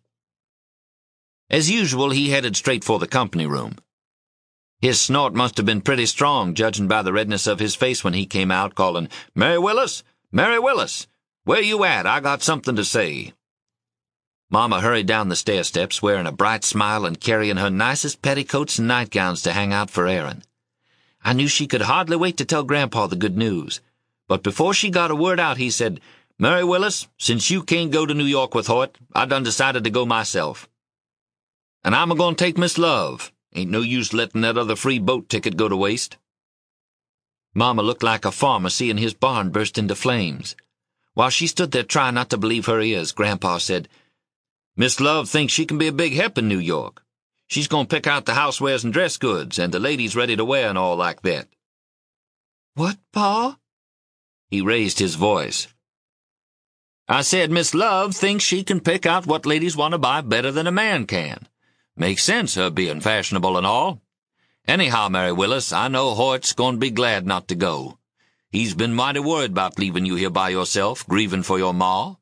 As usual, he headed straight for the company room. His snort must have been pretty strong, judging by the redness of his face when he came out, calling, "Mary Willis! Mary Willis! Where you at? I got something to say." Mama hurried down the stair steps, wearing a bright smile and carrying her nicest petticoats and nightgowns to hang out for Aaron. I knew she could hardly wait to tell Grandpa the good news. But before she got a word out, he said, "Mary Willis, since you can't go to New York with Hoyt, I done decided to go myself. And I'm a-goin' take Miss Love. Ain't no use letting that other free boat ticket go to waste." Mama looked like a farmer seeing his barn burst into flames. While she stood there trying not to believe her ears, Grandpa said, "Miss Love thinks she can be a big help in New York. She's going to pick out the housewares and dress goods, and the ladies ready to wear and all like that." "What, Pa?" He raised his voice. "I said Miss Love thinks she can pick out what ladies want to buy better than a man can. Makes sense, her being fashionable and all. Anyhow, Mary Willis, I know Hoyt's going to be glad not to go. He's been mighty worried about leaving you here by yourself, grieving for your ma."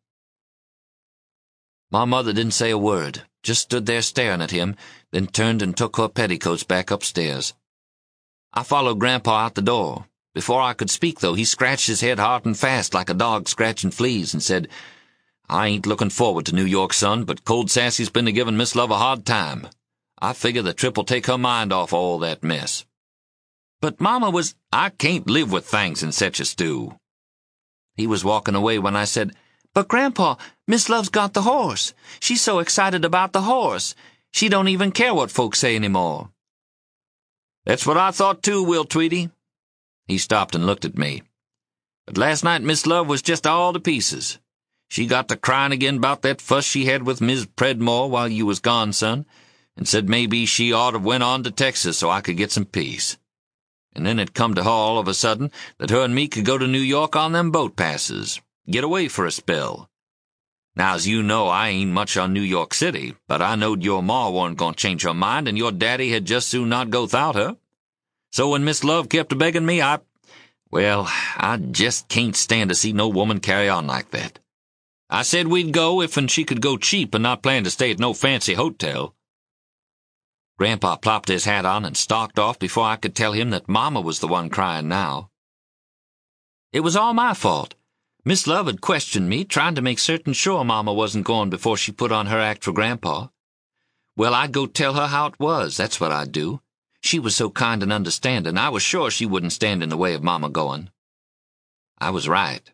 My mother didn't say a word, just stood there staring at him, then turned and took her petticoats back upstairs. I followed Grandpa out the door. Before I could speak, though, he scratched his head hard and fast like a dog scratching fleas and said, "I ain't looking forward to New York, son, but Cold Sassy's been a-giving Miss Love a hard time. I figure the trip'll take her mind off all that mess." "But Mama was—" "I can't live with things in such a stew." He was walking away when I said, "But, Grandpa, Miss Love's got the horse. She's so excited about the horse. She don't even care what folks say anymore." "That's what I thought too, Will Tweedy." He stopped and looked at me. "But last night Miss Love was just all to pieces. She got to crying again about that fuss she had with Miz Predmore while you was gone, son, and said maybe she ought to went on to Texas so I could get some peace. And then it come to her all of a sudden that her and me could go to New York on them boat passes, get away for a spell. Now, as you know, I ain't much on New York City, but I knowed your ma warn't going to change her mind, and your daddy had just soon not go without her. So when Miss Love kept begging me, I... well, I just can't stand to see no woman carry on like that. I said we'd go if and she could go cheap and not plan to stay at no fancy hotel." Grandpa plopped his hat on and stalked off before I could tell him that Mama was the one crying now. It was all my fault. Miss Love had questioned me, trying to make certain sure Mama wasn't going before she put on her act for Grandpa. Well, I'd go tell her how it was, that's what I'd do. She was so kind and understanding, I was sure she wouldn't stand in the way of Mama going. I was right.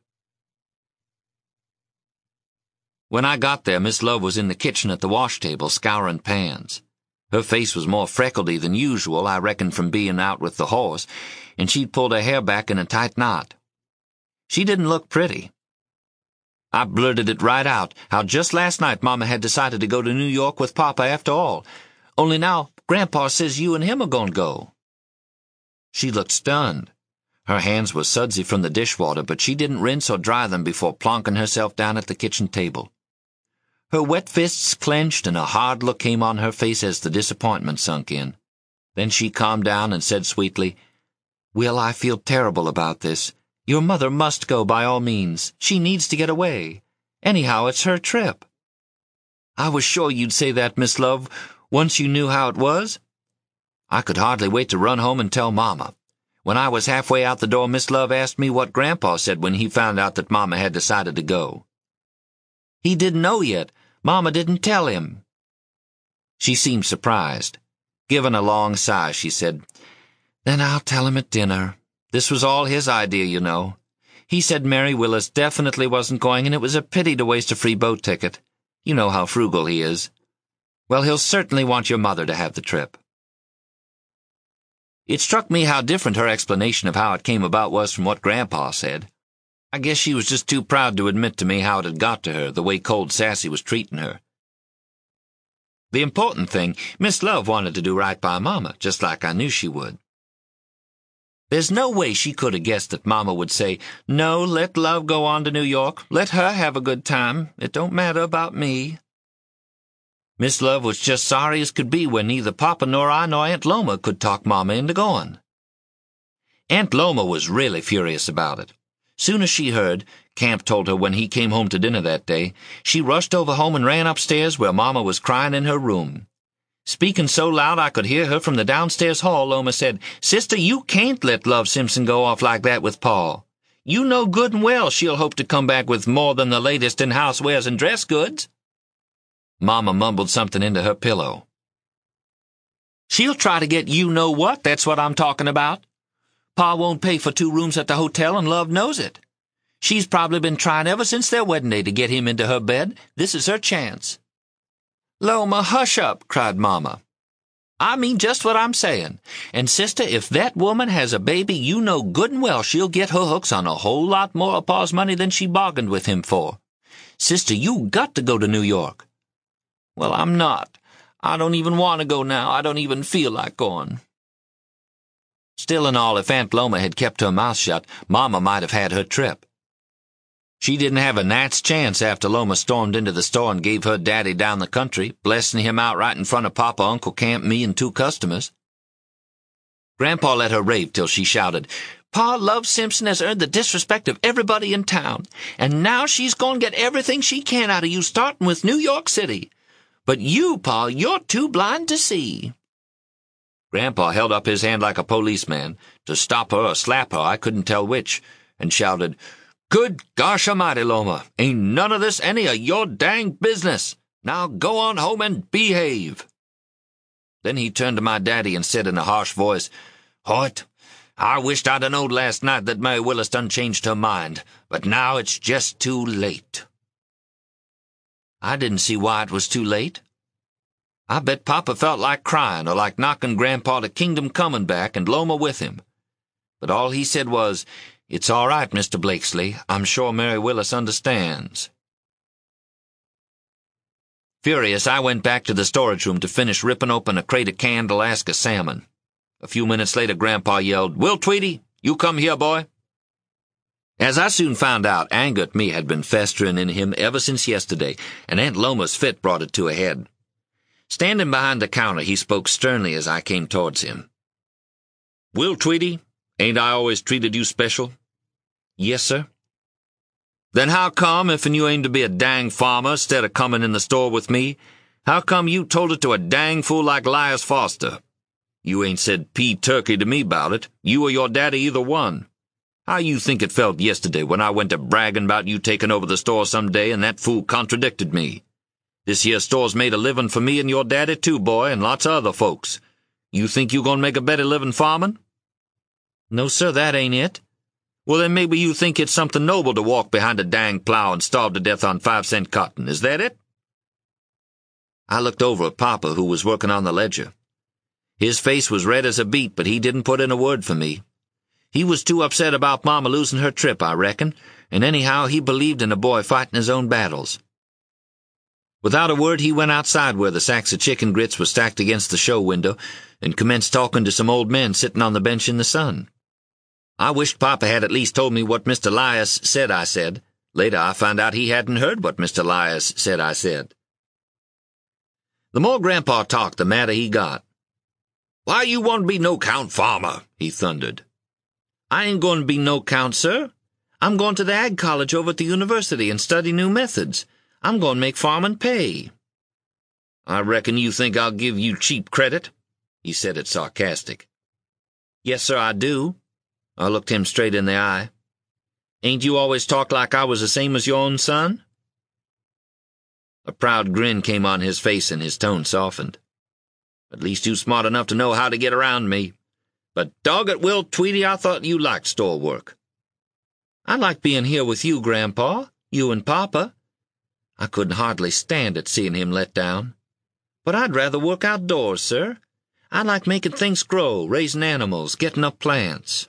When I got there, Miss Love was in the kitchen at the wash table, scouring pans. Her face was more freckledy than usual, I reckon from being out with the horse, and she'd pulled her hair back in a tight knot. She didn't look pretty. I blurted it right out, how just last night Mama had decided to go to New York with Papa after all, only now Grandpa says you and him are gonna go. She looked stunned. Her hands were sudsy from the dishwater, but she didn't rinse or dry them before plonking herself down at the kitchen table. Her wet fists clenched and a hard look came on her face as the disappointment sunk in. Then she calmed down and said sweetly, "Will, I feel terrible about this. Your mother must go by all means. She needs to get away. Anyhow, it's her trip. I was sure you'd say that, Miss Love, once you knew how it was. I could hardly wait to run home and tell Mama. When I was halfway out the door, Miss Love asked me what Grandpa said when he found out that Mama had decided to go. He didn't know yet. Mama didn't tell him. She seemed surprised. Giving a long sigh, she said, Then I'll tell him at dinner. This was all his idea, you know. He said Mary Willis definitely wasn't going, and it was a pity to waste a free boat ticket. You know how frugal he is. Well, he'll certainly want your mother to have the trip. It struck me how different her explanation of how it came about was from what Grandpa said. I guess she was just too proud to admit to me how it had got to her, the way Cold Sassy was treating her. The important thing, Miss Love wanted to do right by Mama, just like I knew she would. There's no way she could have guessed that Mama would say, No, let Love go on to New York. Let her have a good time. It don't matter about me. Miss Love was just sorry as could be when neither Papa nor I nor Aunt Loma could talk Mama into going. Aunt Loma was really furious about it. Soon as she heard, Camp told her when he came home to dinner that day, she rushed over home and ran upstairs where Mama was crying in her room. Speaking so loud I could hear her from the downstairs hall, Loma said, Sister, you can't let Love Simpson go off like that with Pa. You know good and well she'll hope to come back with more than the latest in housewares and dress goods. Mama mumbled something into her pillow. She'll try to get you-know-what, that's what I'm talking about. Pa won't pay for two rooms at the hotel, and Love knows it. She's probably been trying ever since their wedding day to get him into her bed. This is her chance. Loma, hush up, cried Mama. I mean just what I'm saying. And, sister, if that woman has a baby, you know good and well she'll get her hooks on a whole lot more of Pa's money than she bargained with him for. Sister, you got to go to New York. Well, I'm not. I don't even want to go now. I don't even feel like going. Still and all, if Aunt Loma had kept her mouth shut, Mama might have had her trip. She didn't have a gnat's chance after Loma stormed into the store and gave her daddy down the country, blessing him out right in front of Papa, Uncle Camp, me, and two customers. Grandpa let her rave till she shouted, Pa Love Simpson has earned the disrespect of everybody in town, and now she's going to get everything she can out of you, starting with New York City. But you, Pa, you're too blind to see. Grandpa held up his hand like a policeman, to stop her or slap her, I couldn't tell which, and shouted, Good gosh almighty, Loma, ain't none of this any of your dang business. Now go on home and behave. Then he turned to my daddy and said in a harsh voice, Hoyt, I wished I'd a knowed last night that Mary Willis done changed her mind, but now it's just too late. I didn't see why it was too late. I bet Papa felt like crying or like knocking Grandpa to kingdom coming back and Loma with him. But all he said was, It's all right, Mister Blakesley. I'm sure Mary Willis understands. Furious, I went back to the storage room to finish ripping open a crate of canned Alaska salmon. A few minutes later, Grandpa yelled, Will Tweedy, you come here, boy. As I soon found out, anger at me had been festering in him ever since yesterday, and Aunt Loma's fit brought it to a head. Standing behind the counter, he spoke sternly as I came towards him. Will Tweedy, ain't I always treated you special? Yes, sir. Then how come, if you aim to be a dang farmer, instead of coming in the store with me, how come you told it to a dang fool like Lias Foster? You ain't said pea turkey to me about it, you or your daddy either one. How you think it felt yesterday when I went to bragging about you taking over the store some day and that fool contradicted me? This here store's made a living for me and your daddy too, boy, and lots of other folks. You think you gonna make a better living farming? No, sir, that ain't it. Well, then maybe you think it's something noble to walk behind a dang plow and starve to death on five-cent cotton. Is that it? I looked over at Papa, who was working on the ledger. His face was red as a beet, but he didn't put in a word for me. He was too upset about Mama losing her trip, I reckon, and anyhow he believed in a boy fighting his own battles. Without a word, he went outside where the sacks of chicken grits were stacked against the show window and commenced talking to some old men sitting on the bench in the sun. I wished Papa had at least told me what Mister Lias said I said. Later I found out he hadn't heard what Mister Lias said I said. The more Grandpa talked, the madder he got. Why you want to be no-count farmer? He thundered. I ain't going to be no-count, sir. I'm going to the Ag College over at the university and study new methods. I'm going to make farming pay. I reckon you think I'll give you cheap credit? He said it sarcastic. Yes, sir, I do. I looked him straight in the eye. Ain't you always talked like I was the same as your own son? A proud grin came on his face and his tone softened. At least you smart enough to know how to get around me. But dog it, Will Tweedy, I thought you liked store work. I like being here with you, Grandpa, you and Papa. I couldn't hardly stand it seeing him let down. But I'd rather work outdoors, sir. I like making things grow, raising animals, getting up plants.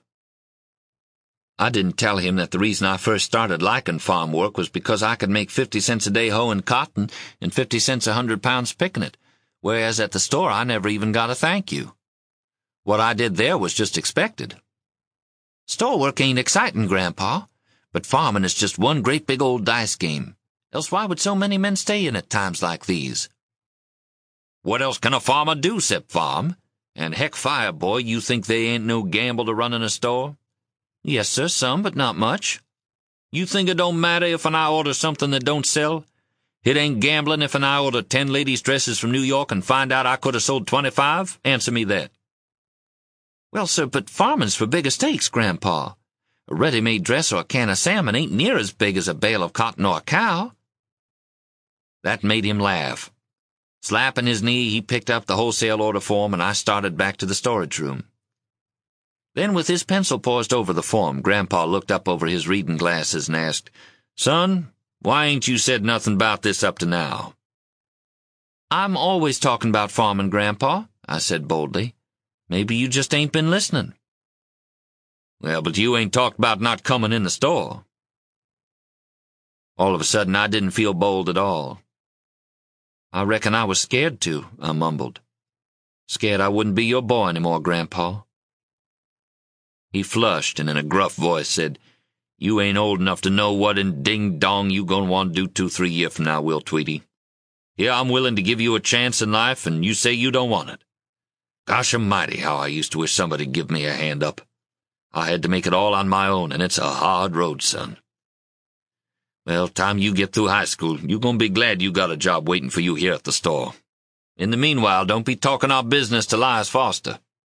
I didn't tell him that the reason I first started liking farm work was because I could make fifty cents a day hoeing cotton and fifty cents a hundred pounds picking it, whereas at the store I never even got a thank you. What I did there was just expected. Store work ain't exciting, Grandpa, but farming is just one great big old dice game. Else why would so many men stay in at times like these? What else can a farmer do 'cept farm? And heck, fire, boy, you think they ain't no gamble to running a store? Yes, sir, some, but not much. You think it don't matter if an I order something that don't sell? It ain't gambling if an I order ten ladies' dresses from New York and find out I could have sold twenty-five? Answer me that. Well, sir, but farming's for bigger stakes, Grandpa. A ready-made dress or a can of salmon ain't near as big as a bale of cotton or a cow. That made him laugh. Slapping his knee, he picked up the wholesale order form, and I started back to the storage room. Then, with his pencil poised over the form, Grandpa looked up over his reading glasses and asked, Son, why ain't you said nothing about this up to now? I'm always talking about farming, Grandpa, I said boldly. Maybe you just ain't been listening. Well, but you ain't talked about not coming in the store. All of a sudden, I didn't feel bold at all. I reckon I was scared to, I mumbled. Scared I wouldn't be your boy anymore, Grandpa. He flushed and in a gruff voice said, You ain't old enough to know what in ding-dong you gonna want to do two, three years from now, Will Tweedy. Here I'm willing to give you a chance in life, and you say you don't want it. Gosh almighty, how I used to wish somebody'd give me a hand up. I had to make it all on my own, and it's a hard road, son. Well, time you get through high school, you gonna be glad you got a job waiting for you here at the store. In the meanwhile, don't be talking our business to 'Lias Foster.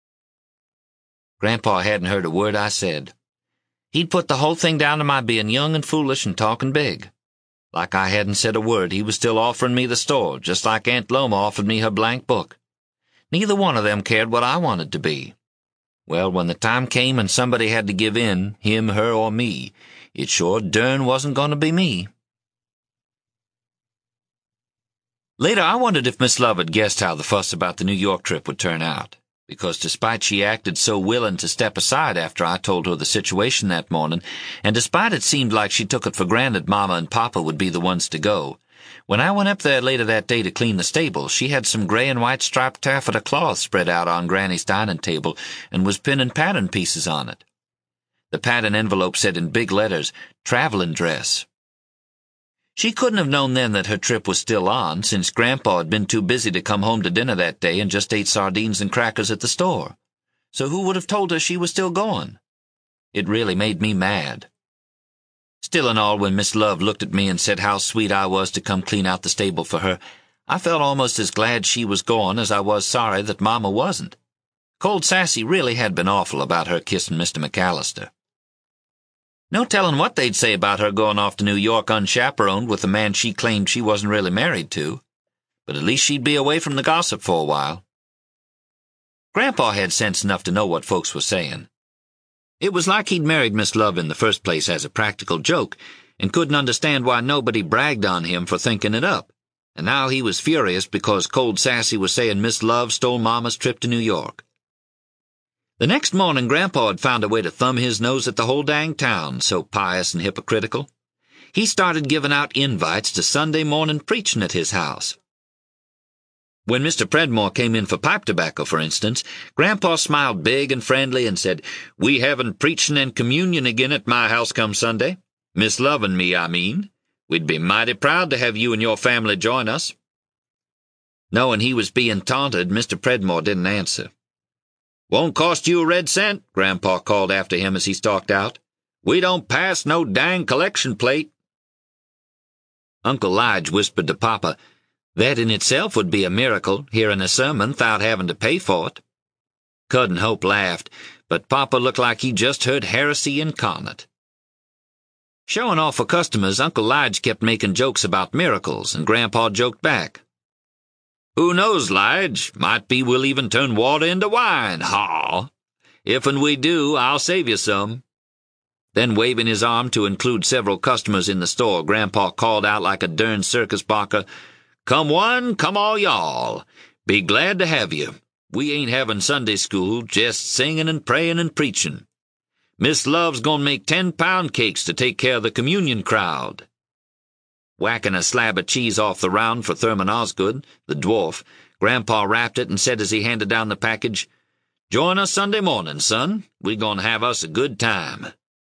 Grandpa hadn't heard a word I said. He'd put the whole thing down to my being young and foolish and talking big. Like I hadn't said a word, he was still offering me the store, just like Aunt Loma offered me her blank book. Neither one of them cared what I wanted to be. Well, when the time came and somebody had to give in, him, her, or me, it sure darn wasn't going to be me. Later, I wondered if Miss Love had guessed how the fuss about the New York trip would turn out, because despite she acted so willing to step aside after I told her the situation that morning, and despite it seemed like she took it for granted Mama and Papa would be the ones to go, when I went up there later that day to clean the stable, she had some gray and white striped taffeta cloth spread out on Granny's dining table and was pinning pattern pieces on it. The pattern envelope said in big letters, Traveling Dress. She couldn't have known then that her trip was still on, since Grandpa had been too busy to come home to dinner that day and just ate sardines and crackers at the store. So who would have told her she was still going? It really made me mad. Still and all, when Miss Love looked at me and said how sweet I was to come clean out the stable for her, I felt almost as glad she was gone as I was sorry that Mama wasn't. Cold Sassy really had been awful about her kissing Mister McAllister. No telling what they'd say about her going off to New York unchaperoned with a man she claimed she wasn't really married to, but at least she'd be away from the gossip for a while. Grandpa had sense enough to know what folks were saying. It was like he'd married Miss Love in the first place as a practical joke, and couldn't understand why nobody bragged on him for thinking it up, and now he was furious because Cold Sassy was saying Miss Love stole Mama's trip to New York. The next morning, Grandpa had found a way to thumb his nose at the whole dang town, so pious and hypocritical. He started giving out invites to Sunday morning preaching at his house. When Mister Predmore came in for pipe tobacco, for instance, Grandpa smiled big and friendly and said, "We havin' preaching and communion again at my house come Sunday. Miss Love and me, I mean. We'd be mighty proud to have you and your family join us." Knowing he was being taunted, Mister Predmore didn't answer. "Won't cost you a red cent," Grandpa called after him as he stalked out. "We don't pass no dang collection plate." Uncle Lige whispered to Papa, That in itself would be a miracle, hearing a sermon without having to pay for it. Cousin Hope laughed, but Papa looked like he just heard heresy incarnate. Showing off for customers, Uncle Lige kept making jokes about miracles, and Grandpa joked back. "Who knows, Lige? Might be we'll even turn water into wine, haw! If and we do, I'll save you some." Then, waving his arm to include several customers in the store, Grandpa called out like a dern circus barker, "Come one, come all y'all. Be glad to have you. We ain't having Sunday school, jest singing and praying and preaching. Miss Love's gonna make ten-pound cakes to take care of the communion crowd." Whacking a slab of cheese off the round for Thurman Osgood, the dwarf, Grandpa wrapped it and said as he handed down the package, "Join us Sunday morning, son. We gonna have us a good time."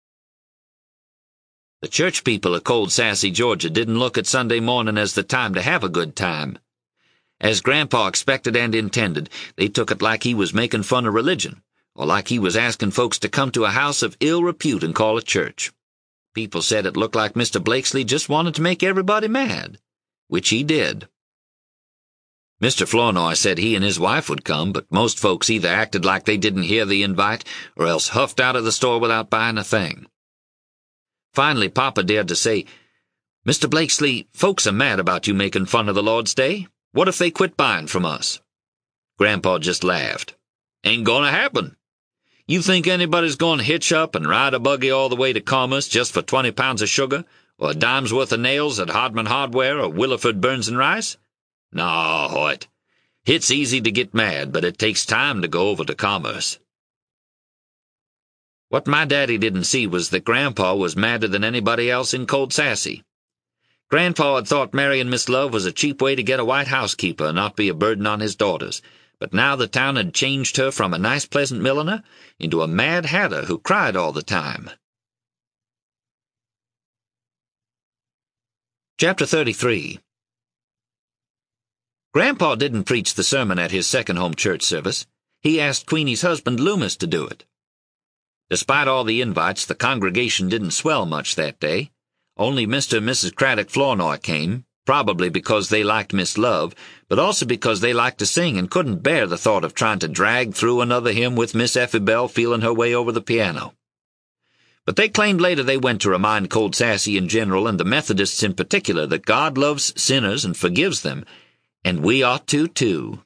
The church people of Cold Sassy, Georgia, didn't look at Sunday morning as the time to have a good time. As Grandpa expected and intended, they took it like he was making fun of religion, or like he was asking folks to come to a house of ill repute and call it church. People said it looked like Mister Blakesley just wanted to make everybody mad, which he did. Mister Flournoy said he and his wife would come, but most folks either acted like they didn't hear the invite or else huffed out of the store without buying a thing. Finally, Papa dared to say, "Mister Blakesley, folks are mad about you making fun of the Lord's Day. What if they quit buying from us?" Grandpa just laughed. "Ain't gonna happen. You think anybody's gonna hitch up and ride a buggy all the way to Commerce just for twenty pounds of sugar, or a dime's worth of nails at Hardman Hardware or Williford Burns and Rice? No, Hoyt. It's easy to get mad, but it takes time to go over to Commerce." What my daddy didn't see was that Grandpa was madder than anybody else in Cold Sassy. Grandpa had thought marrying Miss Love was a cheap way to get a white housekeeper and not be a burden on his daughters, but now the town had changed her from a nice, pleasant milliner into a mad hatter who cried all the time. Chapter thirty-three. Grandpa didn't preach the sermon at his second home church service. He asked Queenie's husband, Loomis, to do it. Despite all the invites, the congregation didn't swell much that day. Only Mister and Missus Craddock Flournoy came, probably because they liked Miss Love, but also because they liked to sing and couldn't bear the thought of trying to drag through another hymn with Miss Effie Bell feeling her way over the piano. But they claimed later they went to remind Cold Sassy in general and the Methodists in particular that God loves sinners and forgives them, and we ought to, too.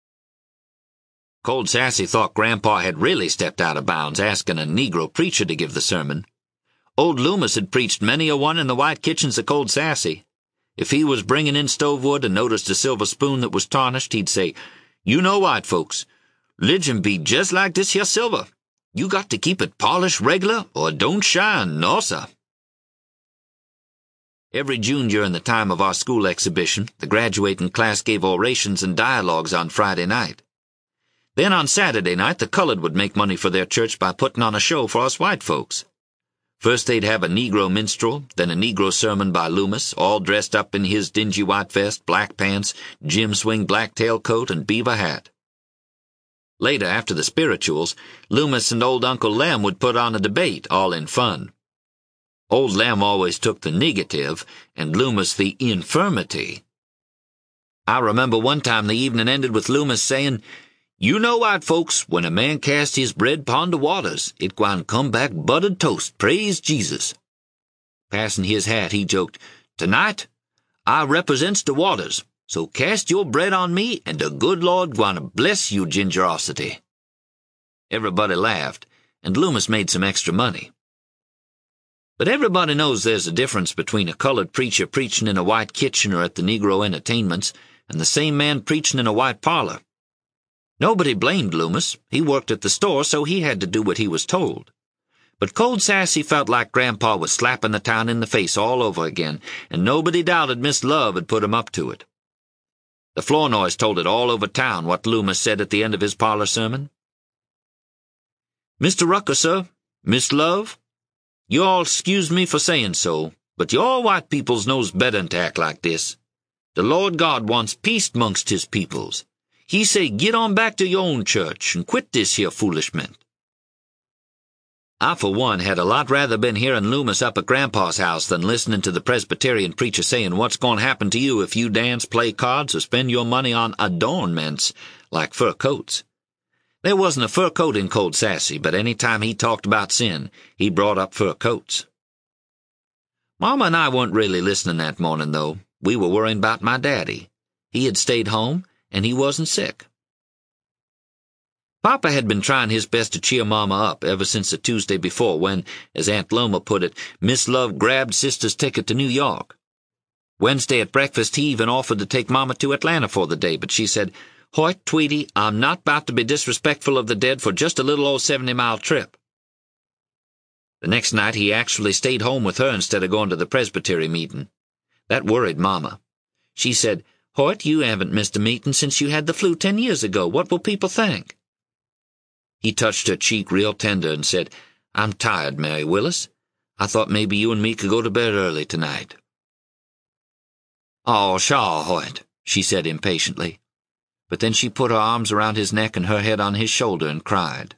Cold Sassy thought Grandpa had really stepped out of bounds asking a Negro preacher to give the sermon. Old Loomis had preached many a one in the white kitchens of Cold Sassy. If he was bringing in stove wood and noticed a silver spoon that was tarnished, he'd say, "You know, white folks, 'ligion be just like this here silver. You got to keep it polished regular or it don't shine, no, sir." Every June during the time of our school exhibition, the graduating class gave orations and dialogues on Friday night. Then on Saturday night, the colored would make money for their church by putting on a show for us white folks. First they'd have a Negro minstrel, then a Negro sermon by Loomis, all dressed up in his dingy white vest, black pants, Jim Swing black tailcoat, and beaver hat. Later, after the spirituals, Loomis and old Uncle Lem would put on a debate, all in fun. Old Lem always took the negative, and Loomis the infirmity. I remember one time the evening ended with Loomis saying, "You know, white folks, when a man cast his bread pon the waters, it gwine come back buttered toast, praise Jesus." Passing his hat, he joked, "Tonight, I represents the waters, so cast your bread on me, and the good Lord gwine bless you gingerosity." Everybody laughed, and Loomis made some extra money. But everybody knows there's a difference between a colored preacher preaching in a white kitchen or at the Negro entertainments, and the same man preaching in a white parlor. Nobody blamed Loomis. He worked at the store, so he had to do what he was told. But Cold Sassy felt like Grandpa was slapping the town in the face all over again, and nobody doubted Miss Love had put him up to it. The Flournoys told it all over town what Loomis said at the end of his parlor sermon. "Mister Rucker, sir, Miss Love, you all excuse me for saying so, but you all white peoples knows better than to act like this. The Lord God wants peace amongst his peoples. He say, get on back to your own church and quit this here foolishment." I, for one, had a lot rather been hearing Loomis up at Grandpa's house than listening to the Presbyterian preacher saying what's going to happen to you if you dance, play cards, or spend your money on adornments like fur coats. There wasn't a fur coat in Cold Sassy, but any time he talked about sin, he brought up fur coats. Mama and I weren't really listening that morning, though. We were worrying about my daddy. He had stayed home, and he wasn't sick. Papa had been trying his best to cheer Mama up ever since the Tuesday before when, as Aunt Loma put it, Miss Love grabbed Sister's ticket to New York. Wednesday at breakfast he even offered to take Mama to Atlanta for the day, but she said, "Hoyt, Tweety, I'm not about to be disrespectful of the dead for just a little old seventy-mile trip." The next night he actually stayed home with her instead of going to the Presbytery meeting. That worried Mama. She said, "Hoyt, you haven't missed a meeting since you had the flu ten years ago. What will people think?" He touched her cheek real tender and said, "I'm tired, Mary Willis. I thought maybe you and me could go to bed early tonight." "Oh, shaw, Hoyt," she said impatiently. But then she put her arms around his neck and her head on his shoulder and cried.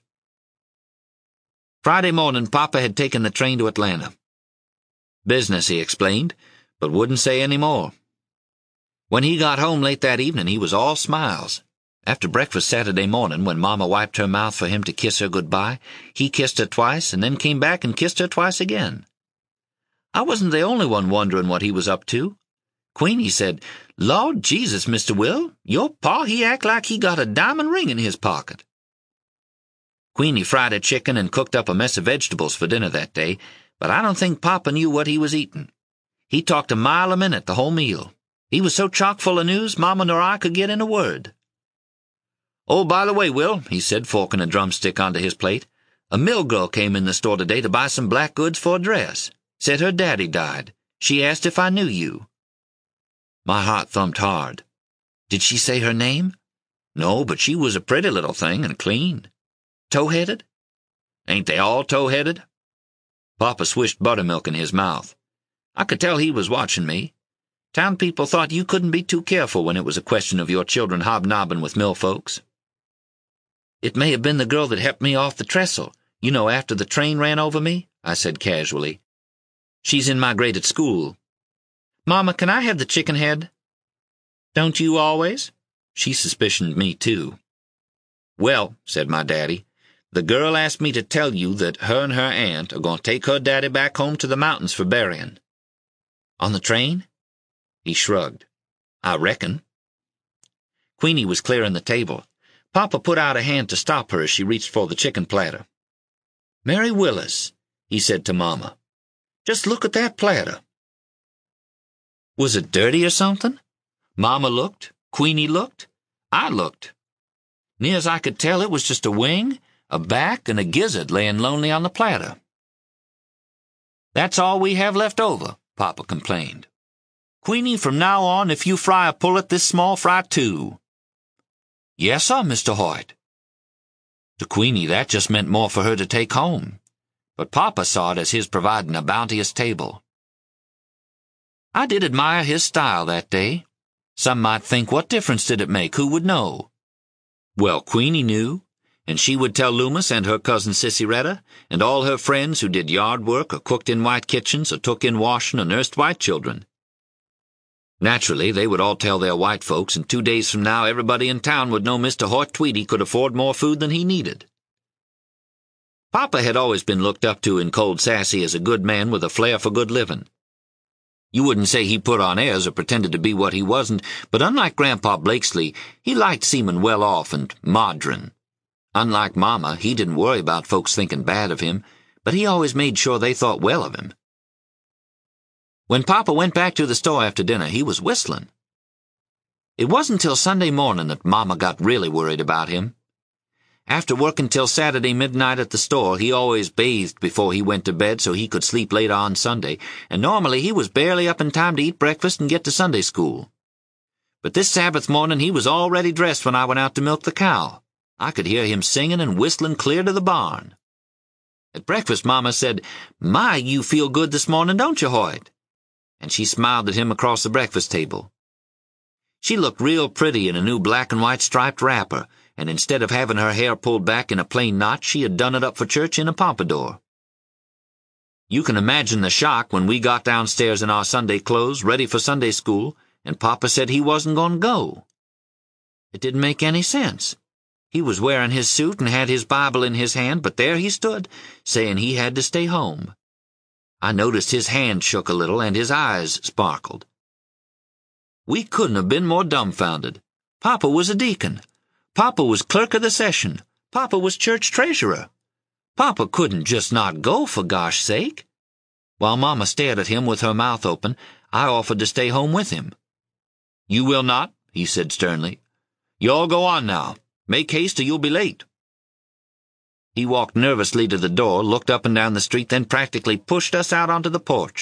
Friday morning, Papa had taken the train to Atlanta. Business, he explained, but wouldn't say any more. When he got home late that evening, he was all smiles. After breakfast Saturday morning, when Mama wiped her mouth for him to kiss her goodbye, he kissed her twice and then came back and kissed her twice again. I wasn't the only one wondering what he was up to. Queenie said, "Lord Jesus, Mister Will, your pa he act like he got a diamond ring in his pocket." Queenie fried a chicken and cooked up a mess of vegetables for dinner that day, but I don't think Papa knew what he was eating. He talked a mile a minute the whole meal. He was so chock full of news, Mama nor I could get in a word. "Oh, by the way, Will," he said, forking a drumstick onto his plate, "a mill girl came in the store today to buy some black goods for a dress. Said her daddy died. She asked if I knew you." My heart thumped hard. Did she say her name? No, but she was a pretty little thing and clean. Tow-headed? Ain't they all tow-headed? Papa swished buttermilk in his mouth. I could tell he was watching me. Town people thought you couldn't be too careful when it was a question of your children hobnobbing with mill folks. "It may have been the girl that helped me off the trestle, you know, after the train ran over me," I said casually. "She's in my grade at school." "Mama, can I have the chicken head?" "Don't you always?" She suspicioned me, too. "Well," said my daddy, "the girl asked me to tell you that her and her aunt are going to take her daddy back home to the mountains for burying." "On the train?" He shrugged. "I reckon." Queenie was clearing the table. Papa put out a hand to stop her as she reached for the chicken platter. "Mary Willis," he said to Mama, "just look at that platter." Was it dirty or something? Mama looked, Queenie looked, I looked. Near as I could tell, it was just a wing, a back, and a gizzard laying lonely on the platter. "That's all we have left over," Papa complained. "Queenie, from now on, if you fry a pullet this small, fry two." "Yes, sir, Mister Hoyt." To Queenie, that just meant more for her to take home, but Papa saw it as his providing a bounteous table. I did admire his style that day. Some might think, what difference did it make? Who would know? Well, Queenie knew, and she would tell Loomis and her cousin Sissy Retta, and all her friends who did yard work or cooked in white kitchens or took in washing or nursed white children. Naturally, they would all tell their white folks, and two days from now everybody in town would know Mister Hoyt Tweedy could afford more food than he needed. Papa had always been looked up to in Cold Sassy as a good man with a flair for good living. You wouldn't say he put on airs or pretended to be what he wasn't, but unlike Grandpa Blakesley, he liked seeming well off and modern. Unlike Mama, he didn't worry about folks thinking bad of him, but he always made sure they thought well of him. When Papa went back to the store after dinner, he was whistling. It wasn't till Sunday morning that Mama got really worried about him. After working till Saturday midnight at the store, he always bathed before he went to bed so he could sleep later on Sunday, and normally he was barely up in time to eat breakfast and get to Sunday school. But this Sabbath morning he was already dressed when I went out to milk the cow. I could hear him singing and whistling clear to the barn. At breakfast, Mama said, "My, you feel good this morning, don't you, Hoyt?" And she smiled at him across the breakfast table. She looked real pretty in a new black and white striped wrapper, and instead of having her hair pulled back in a plain knot, she had done it up for church in a pompadour. You can imagine the shock when we got downstairs in our Sunday clothes, ready for Sunday school, and Papa said he wasn't going to go. It didn't make any sense. He was wearing his suit and had his Bible in his hand, but there he stood, saying he had to stay home. I noticed his hand shook a little and his eyes sparkled. We couldn't have been more dumbfounded. Papa was a deacon. Papa was clerk of the session. Papa was church treasurer. Papa couldn't just not go, for gosh sake. While Mama stared at him with her mouth open, I offered to stay home with him. You will not, he said sternly. You all go on now. Make haste or you'll be late. He walked nervously to the door, looked up and down the street, then practically pushed us out onto the porch.